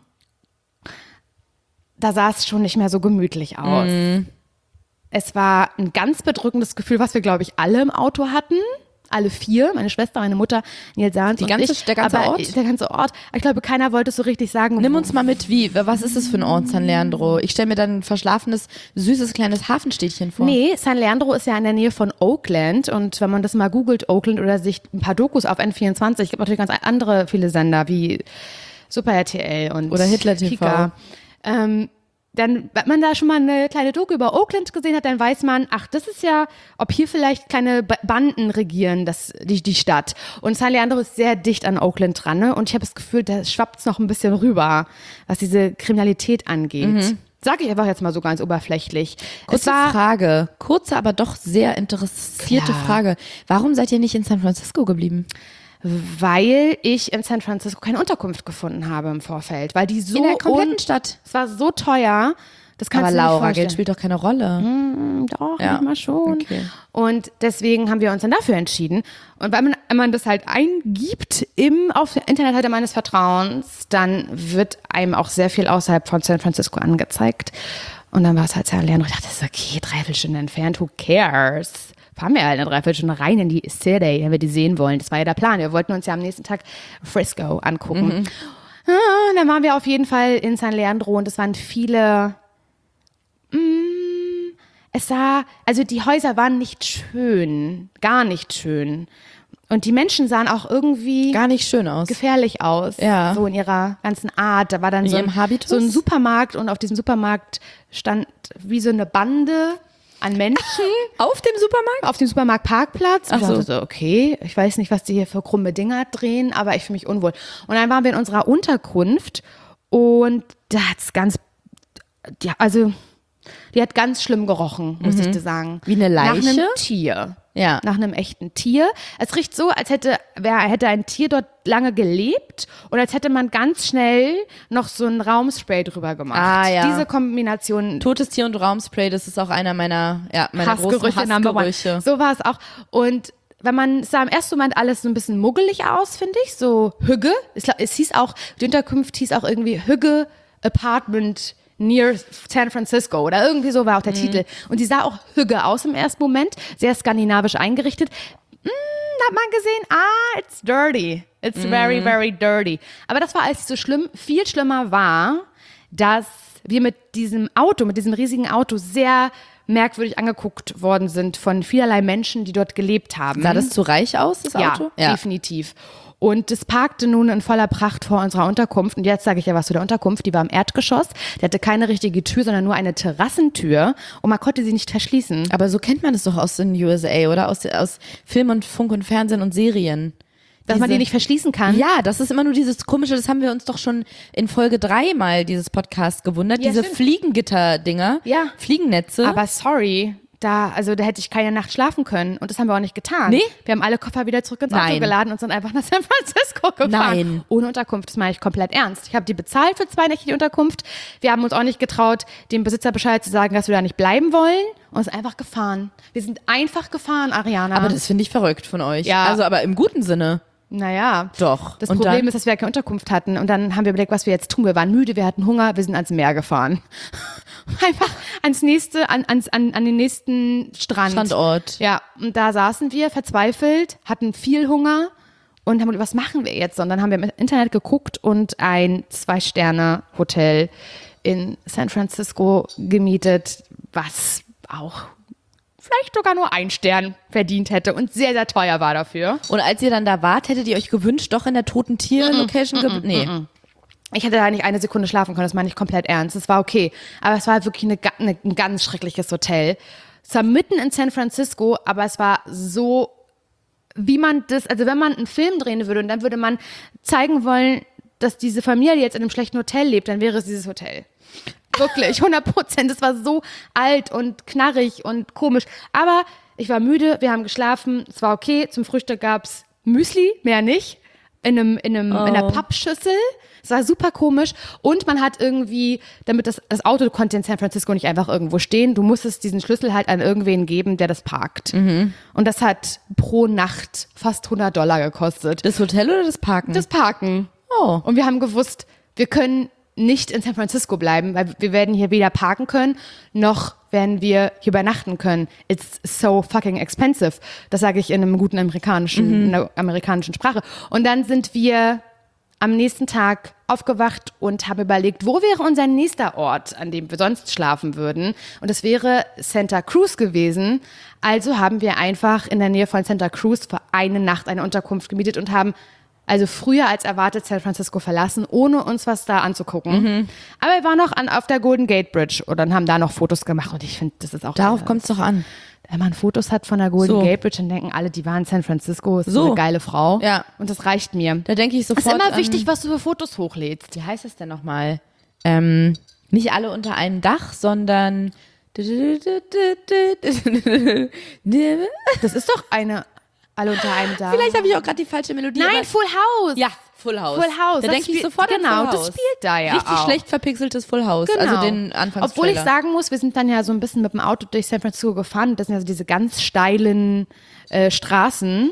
da sah es schon nicht mehr so gemütlich aus. Mm. Es war ein ganz bedrückendes Gefühl, was wir, glaube ich, alle im Auto hatten. Alle vier, meine Schwester, meine Mutter, Nils Sahns und ganze- ich. der ganze aber Ort? Der ganze Ort. Ich glaube, keiner wollte es so richtig sagen. Nimm uns mal mit, wie, was ist das für ein Ort, San Leandro? Ich stelle mir dann ein verschlafenes, süßes, kleines Hafenstädtchen vor. Nee, San Leandro ist ja in der Nähe von Oakland und wenn man das mal googelt, Oakland oder sich ein paar Dokus auf N vierundzwanzig, gibt natürlich ganz andere viele Sender wie Super R T L und Oder Hitler T V. Kika. Ähm, dann, wenn man da schon mal eine kleine Doku über Oakland gesehen hat, dann weiß man, ach, das ist ja, ob hier vielleicht kleine B- Banden regieren, das, die, die Stadt. Und San Leandro ist sehr dicht an Oakland dran, ne? Und ich habe das Gefühl, da schwappt es noch ein bisschen rüber, was diese Kriminalität angeht. Mhm. Sag ich einfach jetzt mal so ganz oberflächlich. Kurze es war, Frage, kurze, aber doch sehr interessierte Klar. Frage. Warum seid ihr nicht in San Francisco geblieben? weil ich in San Francisco keine Unterkunft gefunden habe im Vorfeld, weil die so In der kompletten un- Stadt. Es war so teuer. Das kannst Aber du nicht Laura, vorstellen. Geld spielt doch keine Rolle. Hm, doch, Ja. manchmal schon. Okay. Und deswegen haben wir uns dann dafür entschieden. Und weil man, wenn man das halt eingibt im auf der Internetseite meines Vertrauens, dann wird einem auch sehr viel außerhalb von San Francisco angezeigt. Und dann war es halt sehr leer. Und ich dachte, das ist okay, dreiviertel Stunden entfernt, who cares? Fahren wir halt eine Dreiviertelstunde rein in die City, wenn wir die sehen wollen. Das war ja der Plan. Wir wollten uns ja am nächsten Tag Frisco angucken. Mhm. Ah, dann waren wir auf jeden Fall in San Leandro und es waren viele... Es sah, also die Häuser waren nicht schön, gar nicht schön. Und die Menschen sahen auch irgendwie Gar nicht schön aus. gefährlich aus, Ja. so in ihrer ganzen Art. Da war dann In so ein, ihrem Habitus? so ein Supermarkt und auf diesem Supermarkt stand wie so eine Bande an Menschen Auf dem Supermarkt? auf dem Supermarktparkplatz. Ach Ich so. dachte so, okay, ich weiß nicht, was die hier für krumme Dinger drehen, aber ich fühle mich unwohl. Und dann waren wir in unserer Unterkunft und da hat's ganz, ja, also die hat ganz schlimm gerochen, muss ich dir sagen. Wie eine Nach Leiche? einem Tier. Ja. Nach einem echten Tier. Es riecht so, als hätte, wer, hätte ein Tier dort lange gelebt und als hätte man ganz schnell noch so ein Raumspray drüber gemacht. Ah, ja. Diese Kombination Totes Tier und Raumspray, das ist auch einer meiner, ja, meiner großen Hassgerüche, Number one. Hassgerüche. So war es auch. Und wenn man, es sah im ersten Moment alles so ein bisschen muggelig aus, finde ich, so Hügge. Ich glaub, es hieß auch, die Unterkunft hieß auch irgendwie Hügge Apartment near San Francisco oder irgendwie so war auch der Mhm. Titel. Und die sah auch Hügge aus im ersten Moment, sehr skandinavisch eingerichtet. Mm, da hat man gesehen, ah, it's dirty. It's Mhm. very, very dirty. Aber das war alles nicht so schlimm. Viel schlimmer war, dass wir mit diesem Auto, mit diesem riesigen Auto sehr merkwürdig angeguckt worden sind von vielerlei Menschen, die dort gelebt haben. Sah das zu reich aus, das Auto? Ja, definitiv. Und das parkte nun in voller Pracht vor unserer Unterkunft. Und jetzt sage ich ja was zu der Unterkunft. Die war im Erdgeschoss. Die hatte keine richtige Tür, sondern nur eine Terrassentür. Und man konnte sie nicht verschließen. Aber so kennt man es doch aus den U S A, oder? Aus, aus Film und Funk und Fernsehen und Serien. Dass man Diese- die nicht verschließen kann. Ja, das ist immer nur dieses komische, das haben wir uns doch schon in Folge drei mal dieses Podcast gewundert. Ja, diese stimmt. Fliegengitter-Dinger. Ja. Fliegennetze. Aber sorry, da, also da hätte ich keine Nacht schlafen können. Und das haben wir auch nicht getan. Nee? Wir haben alle Koffer wieder zurück ins Auto Nein. geladen und sind einfach nach San Francisco gefahren. Nein. Ohne Unterkunft, das meine ich komplett ernst. Ich habe die bezahlt für zwei Nächte die Unterkunft. Wir haben uns auch nicht getraut, dem Besitzer Bescheid zu sagen, dass wir da nicht bleiben wollen. Und sind einfach gefahren. Wir sind einfach gefahren, Ariana. aber das finde ich verrückt von euch. Ja. Also aber im guten Sinne. Naja. Doch. Das Und Problem dann? ist, dass wir ja keine Unterkunft hatten. Und dann haben wir überlegt, was wir jetzt tun. Wir waren müde, wir hatten Hunger, wir sind ans Meer gefahren. Einfach ans nächste, an, ans, an, an den nächsten Strand. Standort. Ja, und da saßen wir verzweifelt, hatten viel Hunger und haben gedacht, was machen wir jetzt? Und dann haben wir im Internet geguckt und ein Zwei-Sterne-Hotel in San Francisco gemietet, was auch vielleicht sogar nur einen Stern verdient hätte und sehr, sehr teuer war dafür. Und als ihr dann da wart, hättet ihr euch gewünscht, doch in der toten Tier-Location ge- Nee. Ich hätte da nicht eine Sekunde schlafen können, das meine ich komplett ernst. Es war okay, aber es war wirklich eine, ga- eine, ein ganz schreckliches Hotel. Es war mitten in San Francisco, aber es war so, wie man das, also wenn man einen Film drehen würde und dann würde man zeigen wollen, dass diese Familie jetzt in einem schlechten Hotel lebt, dann wäre es dieses Hotel. Wirklich, hundert Prozent. Es war so alt und knarrig und komisch. Aber ich war müde, wir haben geschlafen, es war okay. Zum Frühstück gab's Müsli, mehr nicht. in einem, in einem, Oh. in einer Pappschüssel. Es war super komisch. Und man hat irgendwie, damit das, das Auto konnte in San Francisco nicht einfach irgendwo stehen. Du musstest diesen Schlüssel halt an irgendwen geben, der das parkt. Mhm. Und das hat pro Nacht fast hundert Dollar gekostet. Das Hotel oder das Parken? Das Parken. Oh. Und wir haben gewusst, wir können nicht in San Francisco bleiben, weil wir werden hier weder parken können, noch werden wir hier übernachten können. It's so fucking expensive. Das sage ich in einem guten amerikanischen, Mhm. in einer amerikanischen Sprache. Und dann sind wir am nächsten Tag aufgewacht und haben überlegt, wo wäre unser nächster Ort, an dem wir sonst schlafen würden. Und es wäre Santa Cruz gewesen. Also haben wir einfach in der Nähe von Santa Cruz für eine Nacht eine Unterkunft gemietet und haben also früher als erwartet San Francisco verlassen, ohne uns was da anzugucken. Mhm. Aber wir waren noch an, auf der Golden Gate Bridge und dann haben da noch Fotos gemacht. Und ich finde, das ist auch... Darauf kommt es doch an. Wenn man Fotos hat von der Golden So. Gate Bridge, dann denken alle, die waren in San Francisco, ist so So. eine geile Frau. Ja. Und das reicht mir. Da denke ich Es sofort ist immer an, wichtig, was du für Fotos hochlädst. wie heißt das denn nochmal? Ähm, nicht alle unter einem Dach, sondern Das ist doch eine... Alle unter einem Dach. vielleicht habe ich auch gerade die falsche Melodie. Nein, aber- Full House. ja, Full House. Full House. Da Das denke ich spielt- sofort genau, an Full das House. spielt da ja Richtig auch. schlecht verpixeltes Full House. Genau. Also den Anfangs. Obwohl ich sagen muss, wir sind dann ja so ein bisschen mit dem Auto durch San Francisco gefahren. Das sind ja so diese ganz steilen äh, Straßen.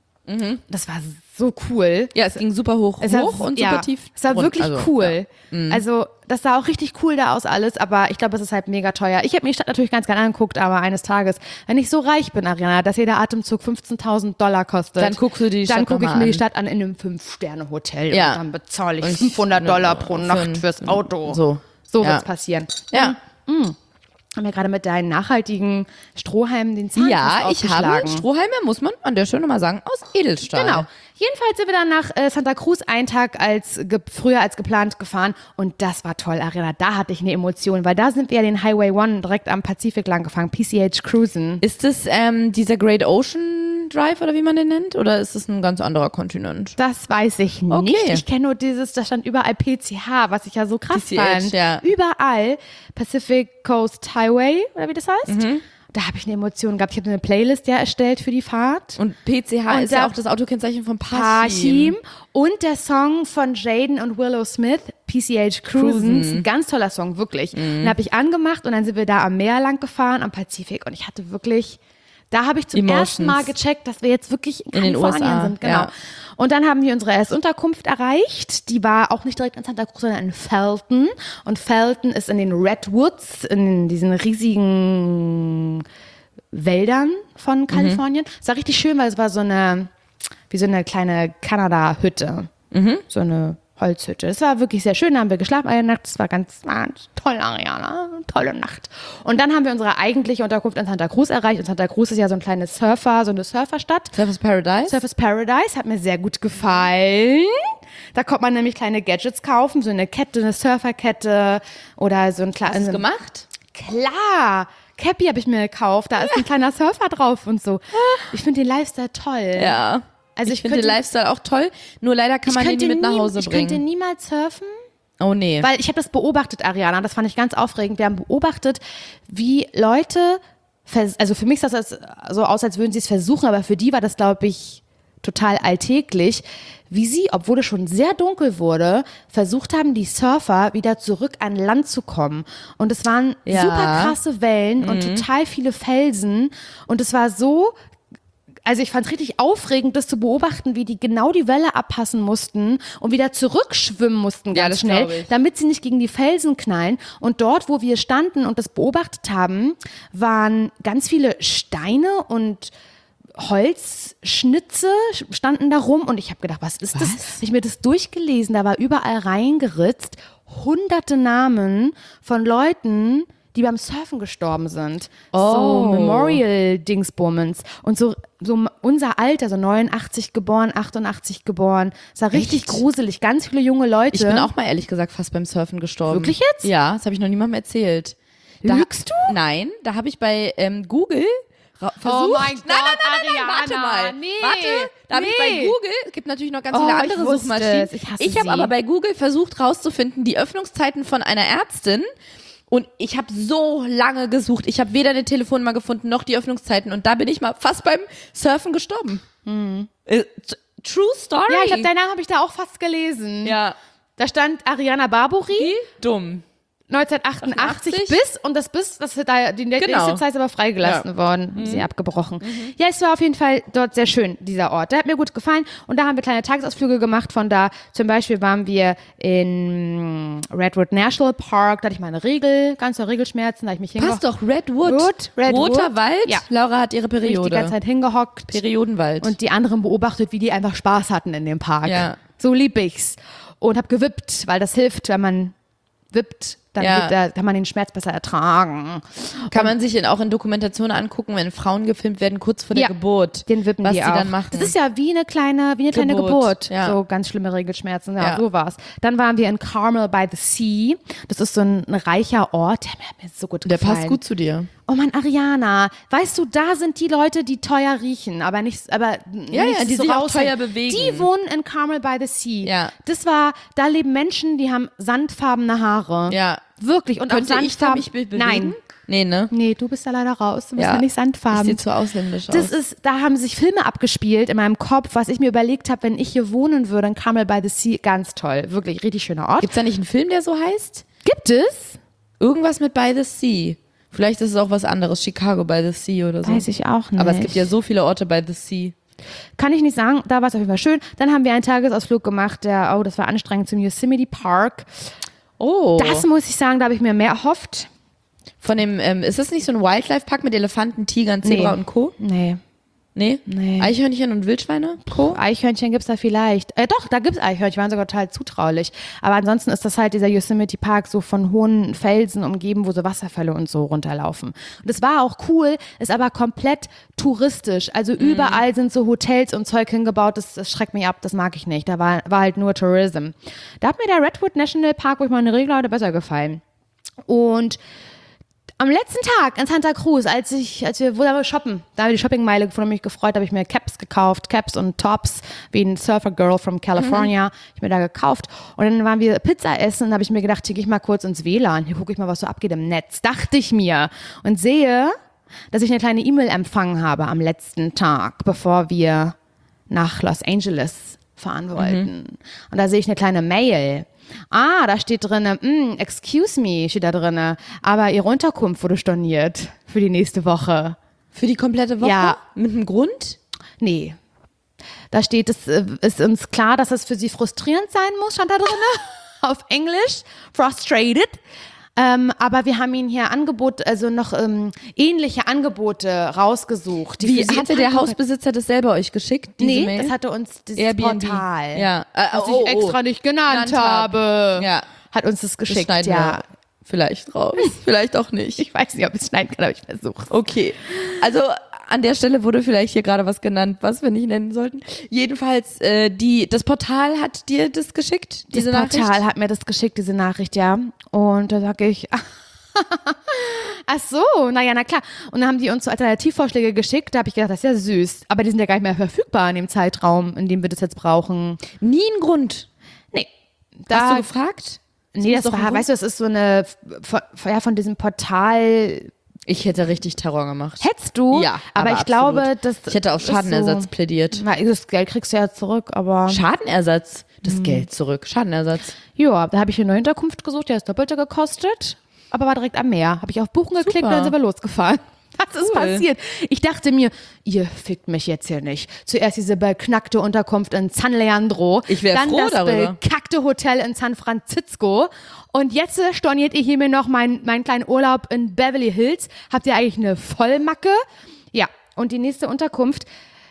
Das war so cool. Ja, es ging super hoch, Es sah- hoch und ja, super tief. Es war rund. wirklich Also, cool. Also das sah auch richtig cool da aus alles, aber ich glaube, es ist halt mega teuer. Ich habe mir die Stadt natürlich ganz gerne angeguckt, aber eines Tages, wenn ich so reich bin, Ariana, dass jeder Atemzug fünfzehntausend Dollar kostet, Dann guckst du die dann Stadt gucke ich noch mal mir die an. Stadt an in einem Fünf-Sterne-Hotel Ja. und dann bezahle ich Und fünfhundert Dollar pro für Nacht ein- fürs Auto. So. So Ja. wird's passieren. Ja. Haben wir gerade mit deinen nachhaltigen Strohhalmen den Zahn Ja, ich habe ausgeschlagen. Strohhalme, muss man an der Stelle mal sagen, aus Edelstahl. Genau. Jedenfalls sind wir dann nach äh, Santa Cruz einen Tag als ge- früher als geplant gefahren und das war toll, Ariana. Da hatte ich eine Emotion, weil da sind wir ja den Highway One direkt am Pazifik lang gefahren, P C H Cruisen. Ist es ähm, dieser Great Ocean Drive oder wie man den nennt? Oder ist es ein ganz anderer Kontinent? Das weiß ich nicht. Okay. Ich kenne nur dieses, da stand überall P C H, was ich ja so krass P C H, fand. ja. Überall Pacific Coast Highway, oder wie das heißt. Mhm. Da habe ich eine Emotion gehabt. Ich habe eine Playlist ja erstellt für die Fahrt. Und P C H Und ist ja da- auch das Autokennzeichen von Parchim. Parchim und der Song von Jaden und Willow Smith, P C H Cruisen, ist ein ganz toller Song, wirklich. Den habe ich angemacht und dann sind wir da am Meer lang gefahren, am Pazifik und ich hatte wirklich, da habe ich zum Emotions. ersten Mal gecheckt, dass wir jetzt wirklich in, In den Kalifornien U S A, sind. Genau. ja. Und dann haben wir unsere erste Unterkunft erreicht. Die war auch nicht direkt in Santa Cruz, sondern in Felton. Und Felton ist in den Redwoods, in diesen riesigen Wäldern von Kalifornien. Es war richtig schön, weil es war so eine, wie so eine kleine Kanada-Hütte. So eine Holzhütte. Es war wirklich sehr schön. Da haben wir geschlafen eine Nacht. Es war ganz, war toll, Ariana. Tolle Nacht. Und dann haben wir unsere eigentliche Unterkunft in Santa Cruz erreicht. Und Santa Cruz ist ja so ein kleines Surfer, so eine Surferstadt. Surfers Paradise? Surfers Paradise hat mir sehr gut gefallen. Da konnte man nämlich kleine Gadgets kaufen, so eine Kette, eine Surferkette oder so ein Hast du kleines. es gemacht? Klar, Cappy habe ich mir gekauft. Da ist ein kleiner Surfer drauf und so. Ich finde den Lifestyle toll. Ja. Also ich ich finde den könnte- Lifestyle auch toll, nur leider kann Ich man den könnte nie mit nach nie- Hause Ich könnte bringen. niemals surfen. Oh nee. Weil ich habe das beobachtet, Ariana, das fand ich ganz aufregend. Wir haben beobachtet, wie Leute, vers- also für mich sah das so aus, als würden sie es versuchen, aber für die war das, glaube ich, total alltäglich, wie sie, obwohl es schon sehr dunkel wurde, versucht haben, die Surfer wieder zurück an Land zu kommen. Und es waren Ja. super krasse Wellen und total viele Felsen. Und es war so, also ich fand es richtig aufregend, das zu beobachten, wie die genau die Welle abpassen mussten und wieder zurückschwimmen mussten Ja, ganz das schnell, glaub ich. damit sie nicht gegen die Felsen knallen. Und dort, wo wir standen und das beobachtet haben, waren ganz viele Steine und Holzschnitze standen da rum und ich habe gedacht, was ist das? Hab ich mir das durchgelesen, da war überall reingeritzt hunderte Namen von Leuten, die beim Surfen gestorben sind. So Oh. Memorial-Dingsbummens. Und so, so unser Alter, so neunundachtzig geboren, achtundachtzig geboren. Es war richtig Echt? gruselig. Ganz viele junge Leute. Ich bin auch mal ehrlich gesagt fast beim Surfen gestorben. Wirklich jetzt? Ja, das habe ich noch niemandem erzählt. Da, Lügst du? Nein, da habe ich bei ähm, Google ra- versucht. Oh mein nein, nein, Gott, nein, nein, nein, warte Ariana, mal. nee, warte, da habe ich bei nee. Google, es gibt natürlich noch ganz Oh, viele ich andere wusste Suchmaschinen. es, ich hasse ich habe sie. aber bei Google versucht rauszufinden, die Öffnungszeiten von einer Ärztin. Und ich habe so lange gesucht. Ich habe weder eine Telefonnummer gefunden, noch die Öffnungszeiten. Und da bin ich mal fast beim Surfen gestorben. Mhm. Äh, True Story. Ja, ich habe deinen Namen habe ich da auch fast gelesen. Ja. Da stand Ariana Barbouri. Dumm. neunzehnhundertachtundachtzig achtundachtzig? bis, und das bis, das da, die nächste Genau. Zeit ist aber freigelassen Ja. worden. Mhm. Sie abgebrochen. Mhm. Ja, es war auf jeden Fall dort sehr schön, dieser Ort. Der hat mir gut gefallen und da haben wir kleine Tagesausflüge gemacht. Von da zum Beispiel waren wir in Redwood National Park, da hatte ich meine Regel, ganze Regelschmerzen, da habe ich mich hingehockt. Passt doch, Redwood. Wood, Redwood. Roter Wald. Ja. Laura hat ihre Bin ich Periode. die ganze Zeit hingehockt. Periodenwald. Und die anderen beobachtet, wie die einfach Spaß hatten in dem Park. Ja. So lieb ich's. Und hab gewippt, weil das hilft, wenn man wippt, dann Ja. geht der, kann man den Schmerz besser ertragen. Kann man sich in, auch in Dokumentationen angucken, wenn Frauen gefilmt werden, kurz vor der Ja, Geburt. Den wippen was die, die auch. dann machen. Das ist ja wie eine kleine, wie eine kleine Geburt, Geburt. ja. So ganz schlimme Regelschmerzen. Ja, Ja. so war's. Dann waren wir in Carmel by the Sea. Das ist so ein, ein reicher Ort. Der hat mir so gut Der gefallen. passt gut zu dir. Oh Mann, Ariana, weißt du, da sind die Leute, die teuer riechen, aber nicht, aber Ja, nicht ja, die so sich auch raushängen. teuer bewegen. Die wohnen in Carmel by the Sea. Ja. Das war, da leben Menschen, die haben sandfarbene Haare. Ja. Wirklich. Und Könnte auch ich da sandfarben. mich be bewegen? Nein. Nee, ne? Nee, du bist da leider raus. Du bist Ja. ja nicht sandfarben. Sieht zu ausländisch aus. Das ist, da haben sich Filme abgespielt in meinem Kopf, was ich mir überlegt habe, wenn ich hier wohnen würde in Carmel by the Sea. Ganz toll. Wirklich, richtig schöner Ort. Gibt's da nicht einen Film, der so heißt? Gibt es? Irgendwas mit By the Sea. Vielleicht ist es auch was anderes. Chicago by the Sea oder so. Weiß ich auch nicht. Aber es gibt ja so viele Orte by the Sea. Kann ich nicht sagen, da war es auf jeden Fall schön. Dann haben wir einen Tagesausflug gemacht, der, oh, das war anstrengend, zum Yosemite Park. Oh. Das muss ich sagen, da habe ich mir mehr erhofft. Von dem, ähm, ist das nicht so ein Wildlife-Park mit Elefanten, Tigern, Zebra Nee. und Co.? Nee. Nee? Nee. Eichhörnchen und Wildschweine? Co.? Eichhörnchen gibt's da vielleicht. Äh, doch, da gibt's Eichhörnchen, waren sogar total zutraulich. Aber ansonsten ist das halt dieser Yosemite Park so von hohen Felsen umgeben, wo so Wasserfälle und so runterlaufen. Und das war auch cool, ist aber komplett touristisch. Also überall sind so Hotels und Zeug hingebaut, das, das schreckt mich ab, das mag ich nicht. Da war, war halt nur Tourism. Da hat mir der Redwood National Park, wo ich meine Regel hatte, besser gefallen. Und am letzten Tag in Santa Cruz, als ich, als wir, wo wir shoppen, da habe ich die Shoppingmeile gefunden, mich gefreut, habe ich mir Caps gekauft, Caps und Tops, wie ein Surfer Girl from California, mhm. ich mir da gekauft. Und dann waren wir Pizza essen und habe ich mir gedacht, hier gehe ich mal kurz ins W L A N, hier gucke ich mal, was so abgeht im Netz, dachte ich mir. Und sehe, dass ich eine kleine E-Mail empfangen habe am letzten Tag, bevor wir nach Los Angeles fahren wollten. Mhm. Und da sehe ich eine kleine Mail. Ah, da steht drin, mm, excuse me, steht da drin, aber Ihre Unterkunft wurde storniert für die nächste Woche. Für die komplette Woche? Ja. Mit einem Grund? Nee. Da steht, es äh, ist uns klar, dass es für Sie frustrierend sein muss, stand da drin, auf Englisch, frustrated. Ähm, aber wir haben Ihnen hier Angebot, also noch ähm, ähnliche Angebote rausgesucht. Die Wie, für Sie hatte der in- Hausbesitzer das selber euch geschickt, diese Nee, Mail? das hatte uns dieses Airbnb. Portal. Ja. Äh, Was oh, ich oh. extra nicht genannt, Genannt habe. habe. Ja. Hat uns das Das geschickt, schneiden ja. wir vielleicht raus. Vielleicht auch nicht. Ich weiß nicht, ob ich es schneiden kann, aber ich versuche es. Okay. Also an der Stelle wurde vielleicht hier gerade was genannt, was wir nicht nennen sollten. Jedenfalls, äh, die, das Portal hat dir das geschickt, diese Das Nachricht? Portal hat mir das geschickt, diese Nachricht, ja. Und da sage ich, ach so, naja, na klar. Und dann haben die uns so Alternativvorschläge geschickt. Da habe ich gedacht, das ist ja süß. Aber die sind ja gar nicht mehr verfügbar in dem Zeitraum, in dem wir das jetzt brauchen. Nie ein Grund. Nee. Hast du gefragt? Nee, muss das doch ein war, Grund- weißt du, das ist so eine, von, ja, von diesem Portal, Ich hätte richtig Terror gemacht. hättest du. Ja, aber, aber ich glaube, absolut. dass. Ich hätte auf ist Schadenersatz so, plädiert. Na, das Geld kriegst du ja zurück, aber. Schadenersatz? Das Hm. Geld zurück. Schadenersatz. Ja, da habe ich eine neue Unterkunft gesucht, die hat das Doppelte gekostet, aber war direkt am Meer. Habe ich auf Buchen geklickt Super. und dann sind wir losgefahren. Was ist Cool. passiert? Ich dachte mir, ihr fickt mich jetzt hier nicht. Zuerst diese beknackte Unterkunft in San Leandro, Ich wär dann froh das darüber. bekackte Hotel in San Francisco und jetzt äh, storniert ihr hier mir noch meinen meinen kleinen Urlaub in Beverly Hills. Habt ihr eigentlich eine Vollmacke? Ja, und die nächste Unterkunft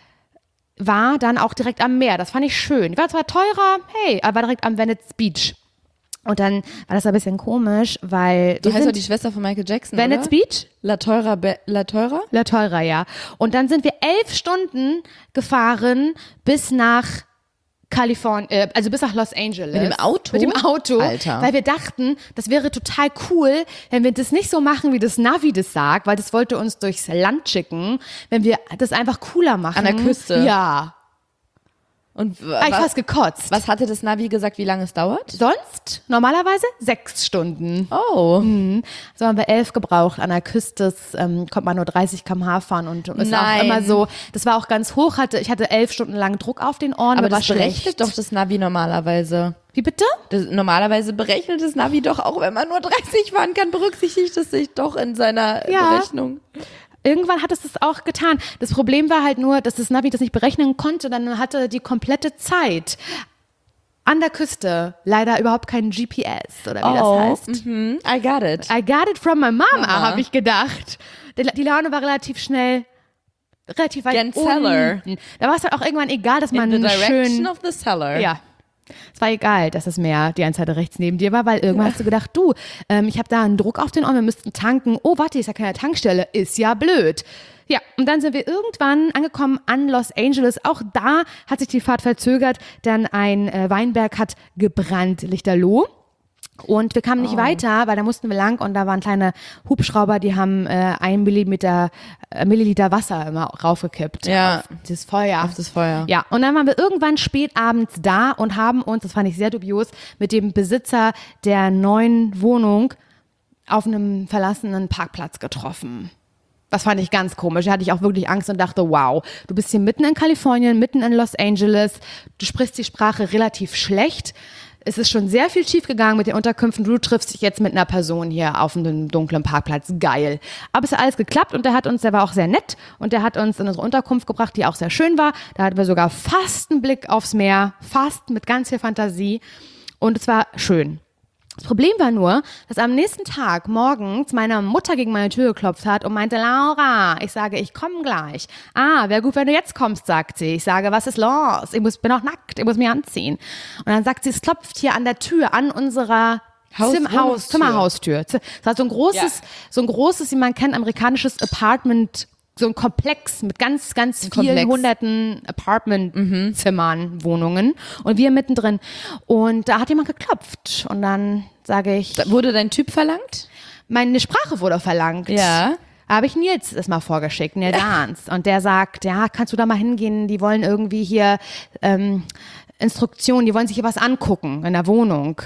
war dann auch direkt am Meer. Das fand ich schön. Die war zwar teurer, hey, aber war direkt am Venice Beach. Und dann war das ein bisschen komisch, weil Du wir heißt doch sind die Schwester von Michael Jackson, Venice oder? Beach? La Teura, Be La Teura? La Teura, ja. Und dann sind wir elf Stunden gefahren bis nach Kalifornien, äh, also bis nach Los Angeles. Mit dem Auto? Mit dem Auto. Alter. Weil wir dachten, das wäre total cool, wenn wir das nicht so machen, wie das Navi das sagt, weil das wollte uns durchs Land schicken, wenn wir das einfach cooler machen. An der Küste? Ja. Und w- Ah, ich was, fast gekotzt. was hatte das Navi gesagt, wie lange es dauert? Sonst normalerweise sechs Stunden. Oh. Mhm. So haben wir elf gebraucht. An der Küste das, ähm, konnte man nur dreißig Kilometer pro Stunde fahren und ist Nein. auch immer so, das war auch ganz hoch, hatte, ich hatte elf Stunden lang Druck auf den Ohren, Aber mir war das berechnet schlecht. doch das Navi normalerweise. Wie bitte? Das, normalerweise berechnet das Navi doch, auch wenn man nur dreißig fahren kann, berücksichtigt es sich doch in seiner Ja. Berechnung. Irgendwann hat es das auch getan. Das Problem war halt nur, dass das Navi das nicht berechnen konnte. Dann hatte die komplette Zeit an der Küste leider überhaupt keinen G P S oder wie oh, das heißt. mhm, I got it. I got it from my mama, Mama. habe ich gedacht. Die, die Laune war relativ schnell, relativ weit Gen Seller. unten. Da war es halt auch irgendwann egal, dass man In the direction schön... of the seller. Ja. Es war egal, dass das Meer die ganze Zeit rechts neben dir war, weil irgendwann hast du gedacht, du, ähm, ich habe da einen Druck auf den Ohren, wir müssten tanken. Oh, warte, ist ja keine Tankstelle. Ist ja blöd. Ja, und dann sind wir irgendwann angekommen an Los Angeles. Auch da hat sich die Fahrt verzögert, denn ein äh, Weinberg hat gebrannt, lichterloh. Und wir kamen nicht weiter, weil da mussten wir lang und da waren kleine Hubschrauber, die haben äh, ein Millimeter, äh, Milliliter Wasser immer raufgekippt. Ja. Auf das Feuer. Auf das Feuer. Ja, und dann waren wir irgendwann spät abends da und haben uns, das fand ich sehr dubios, mit dem Besitzer der neuen Wohnung auf einem verlassenen Parkplatz getroffen. Das fand ich ganz komisch. Da hatte ich auch wirklich Angst und dachte, wow, du bist hier mitten in Kalifornien, mitten in Los Angeles, du sprichst die Sprache relativ schlecht. Es ist schon sehr viel schief gegangen mit den Unterkünften. Du triffst dich jetzt mit einer Person hier auf einem dunklen Parkplatz. Geil. Aber es hat alles geklappt und der hat uns, der war auch sehr nett und der hat uns in unsere Unterkunft gebracht, die auch sehr schön war. Da hatten wir sogar fast einen Blick aufs Meer, fast mit ganz viel Fantasie und es war schön. Das Problem war nur, dass am nächsten Tag morgens meine Mutter gegen meine Tür geklopft hat und meinte, Laura, ich sage, ich komme gleich. Ah, wäre gut, wenn du jetzt kommst, sagt sie. Ich sage, was ist los? Ich muss, bin auch nackt, ich muss mich anziehen. Und dann sagt sie, es klopft hier an der Tür, an unserer Haus- Zim- Haus, Wohnungstür. Zimmerhaustür. Das war so ein großes, Ja. so ein großes, wie man kennt, amerikanisches Apartment, so ein Komplex mit ganz, ganz Ein vielen Komplex. hunderten Apartment-Zimmern, Wohnungen und wir mittendrin. Und da hat jemand geklopft und dann sage ich, Wurde dein Typ verlangt? meine Sprache wurde verlangt. Ja. Habe ich Nils das mal vorgeschickt, Neil Dance. Und der sagt, ja, kannst du da mal hingehen, die wollen irgendwie hier ähm, Instruktionen, die wollen sich hier was angucken in der Wohnung.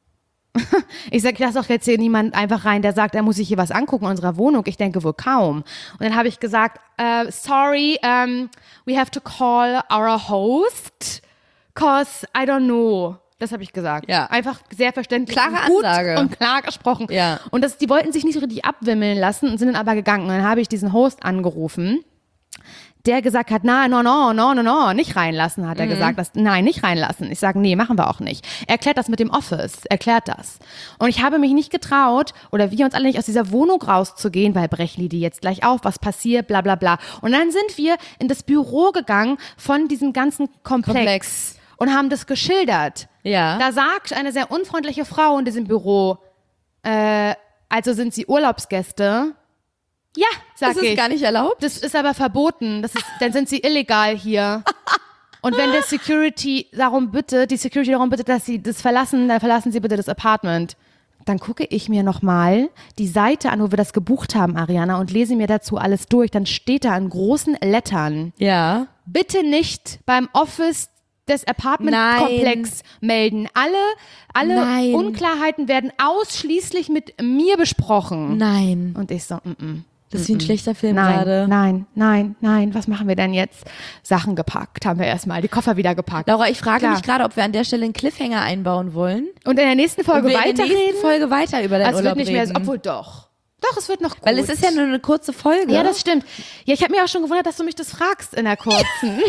Ich sage, ich lasse doch jetzt hier niemand einfach rein, der sagt, er muss sich hier was angucken in unserer Wohnung. Ich denke wohl kaum. Und dann habe ich gesagt, uh, sorry, um, we have to call our host, cause I don't know. Das habe ich gesagt. Ja. Einfach sehr verständlich. Klare und gut Ansage. und klar gesprochen. Ja. Und das, die wollten sich nicht so richtig abwimmeln lassen und sind dann aber gegangen. Und dann habe ich diesen Host angerufen, der gesagt hat, nein, no, no, no, no, no, nicht reinlassen, hat er Mhm. gesagt. Das, nein, nicht reinlassen. Ich sage, nee, machen wir auch nicht. Erklärt das mit dem Office, erklärt das. Und ich habe mich nicht getraut, oder wir uns alle nicht, aus dieser Wohnung rauszugehen, weil brechen die jetzt gleich auf, was passiert, bla bla bla. Und dann sind wir in das Büro gegangen von diesem ganzen Komplex, Komplex. und haben das geschildert. Ja. Da sagt eine sehr unfreundliche Frau in diesem Büro, äh, also sind sie Urlaubsgäste? Ja, sag Das ist ich. gar nicht erlaubt? Das ist aber verboten. Das ist, dann sind sie illegal hier. Und wenn der Security darum bittet, die Security darum bittet, dass sie das verlassen, dann verlassen sie bitte das Apartment. Dann gucke ich mir nochmal die Seite an, wo wir das gebucht haben, Ariana, und lese mir dazu alles durch. Dann steht da in großen Lettern, Ja. bitte nicht beim Office des Apartmentkomplex melden. Alle, alle Nein. Unklarheiten werden ausschließlich mit mir besprochen. Nein. Und ich so, mm -mm. Das ist wie ein schlechter Film Nein, gerade. nein, nein, nein, was machen wir denn jetzt? Sachen gepackt, haben wir erstmal, die Koffer wieder gepackt. Laura, ich frage Klar. mich gerade, ob wir an der Stelle einen Cliffhanger einbauen wollen. Und in der nächsten Folge Und wir in der nächsten weiterreden? Folge weiter über deinen Also es wird Urlaub nicht mehr, reden. obwohl doch. Doch, es wird noch gut. Weil es ist ja nur eine kurze Folge. Ja, das stimmt. Ja, ich habe mich auch schon gewundert, dass du mich das fragst in der kurzen.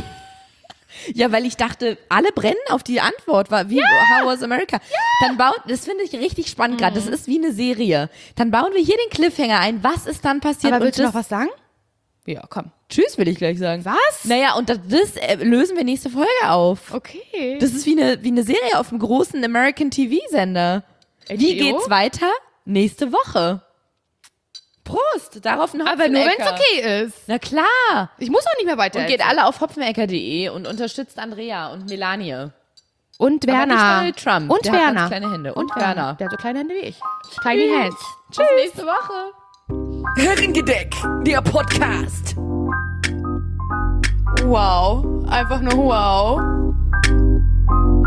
Ja, weil ich dachte, alle brennen auf die Antwort. War wie How was America? Dann baut, das finde ich richtig spannend gerade. Das ist wie eine Serie. Dann bauen wir hier den Cliffhanger ein. Was ist dann passiert? Aber willst du Und noch was sagen? Ja, komm. Tschüss, will ich gleich sagen. Was? Naja, und das, das äh, lösen wir nächste Folge auf. Okay. Das ist wie eine, wie eine Serie auf einem großen American T V-Sender. Wie H B O? geht's weiter? Nächste Woche. Prost, darauf ein Aber nur, wenn es Hopfenecker. okay ist. Na klar. Ich muss auch nicht mehr weiter. Und geht alle auf hopfenecker punkt de und unterstützt Andrea und Melanie. Und Aber Werner. nicht Donald Trump. Und Der hat Werner. ganz kleine Hände. Und Werner. Der hat so kleine Hände wie ich. Tiny hands. Bis nächste Woche. Herrengedeck, der Podcast. Wow. Einfach nur wow.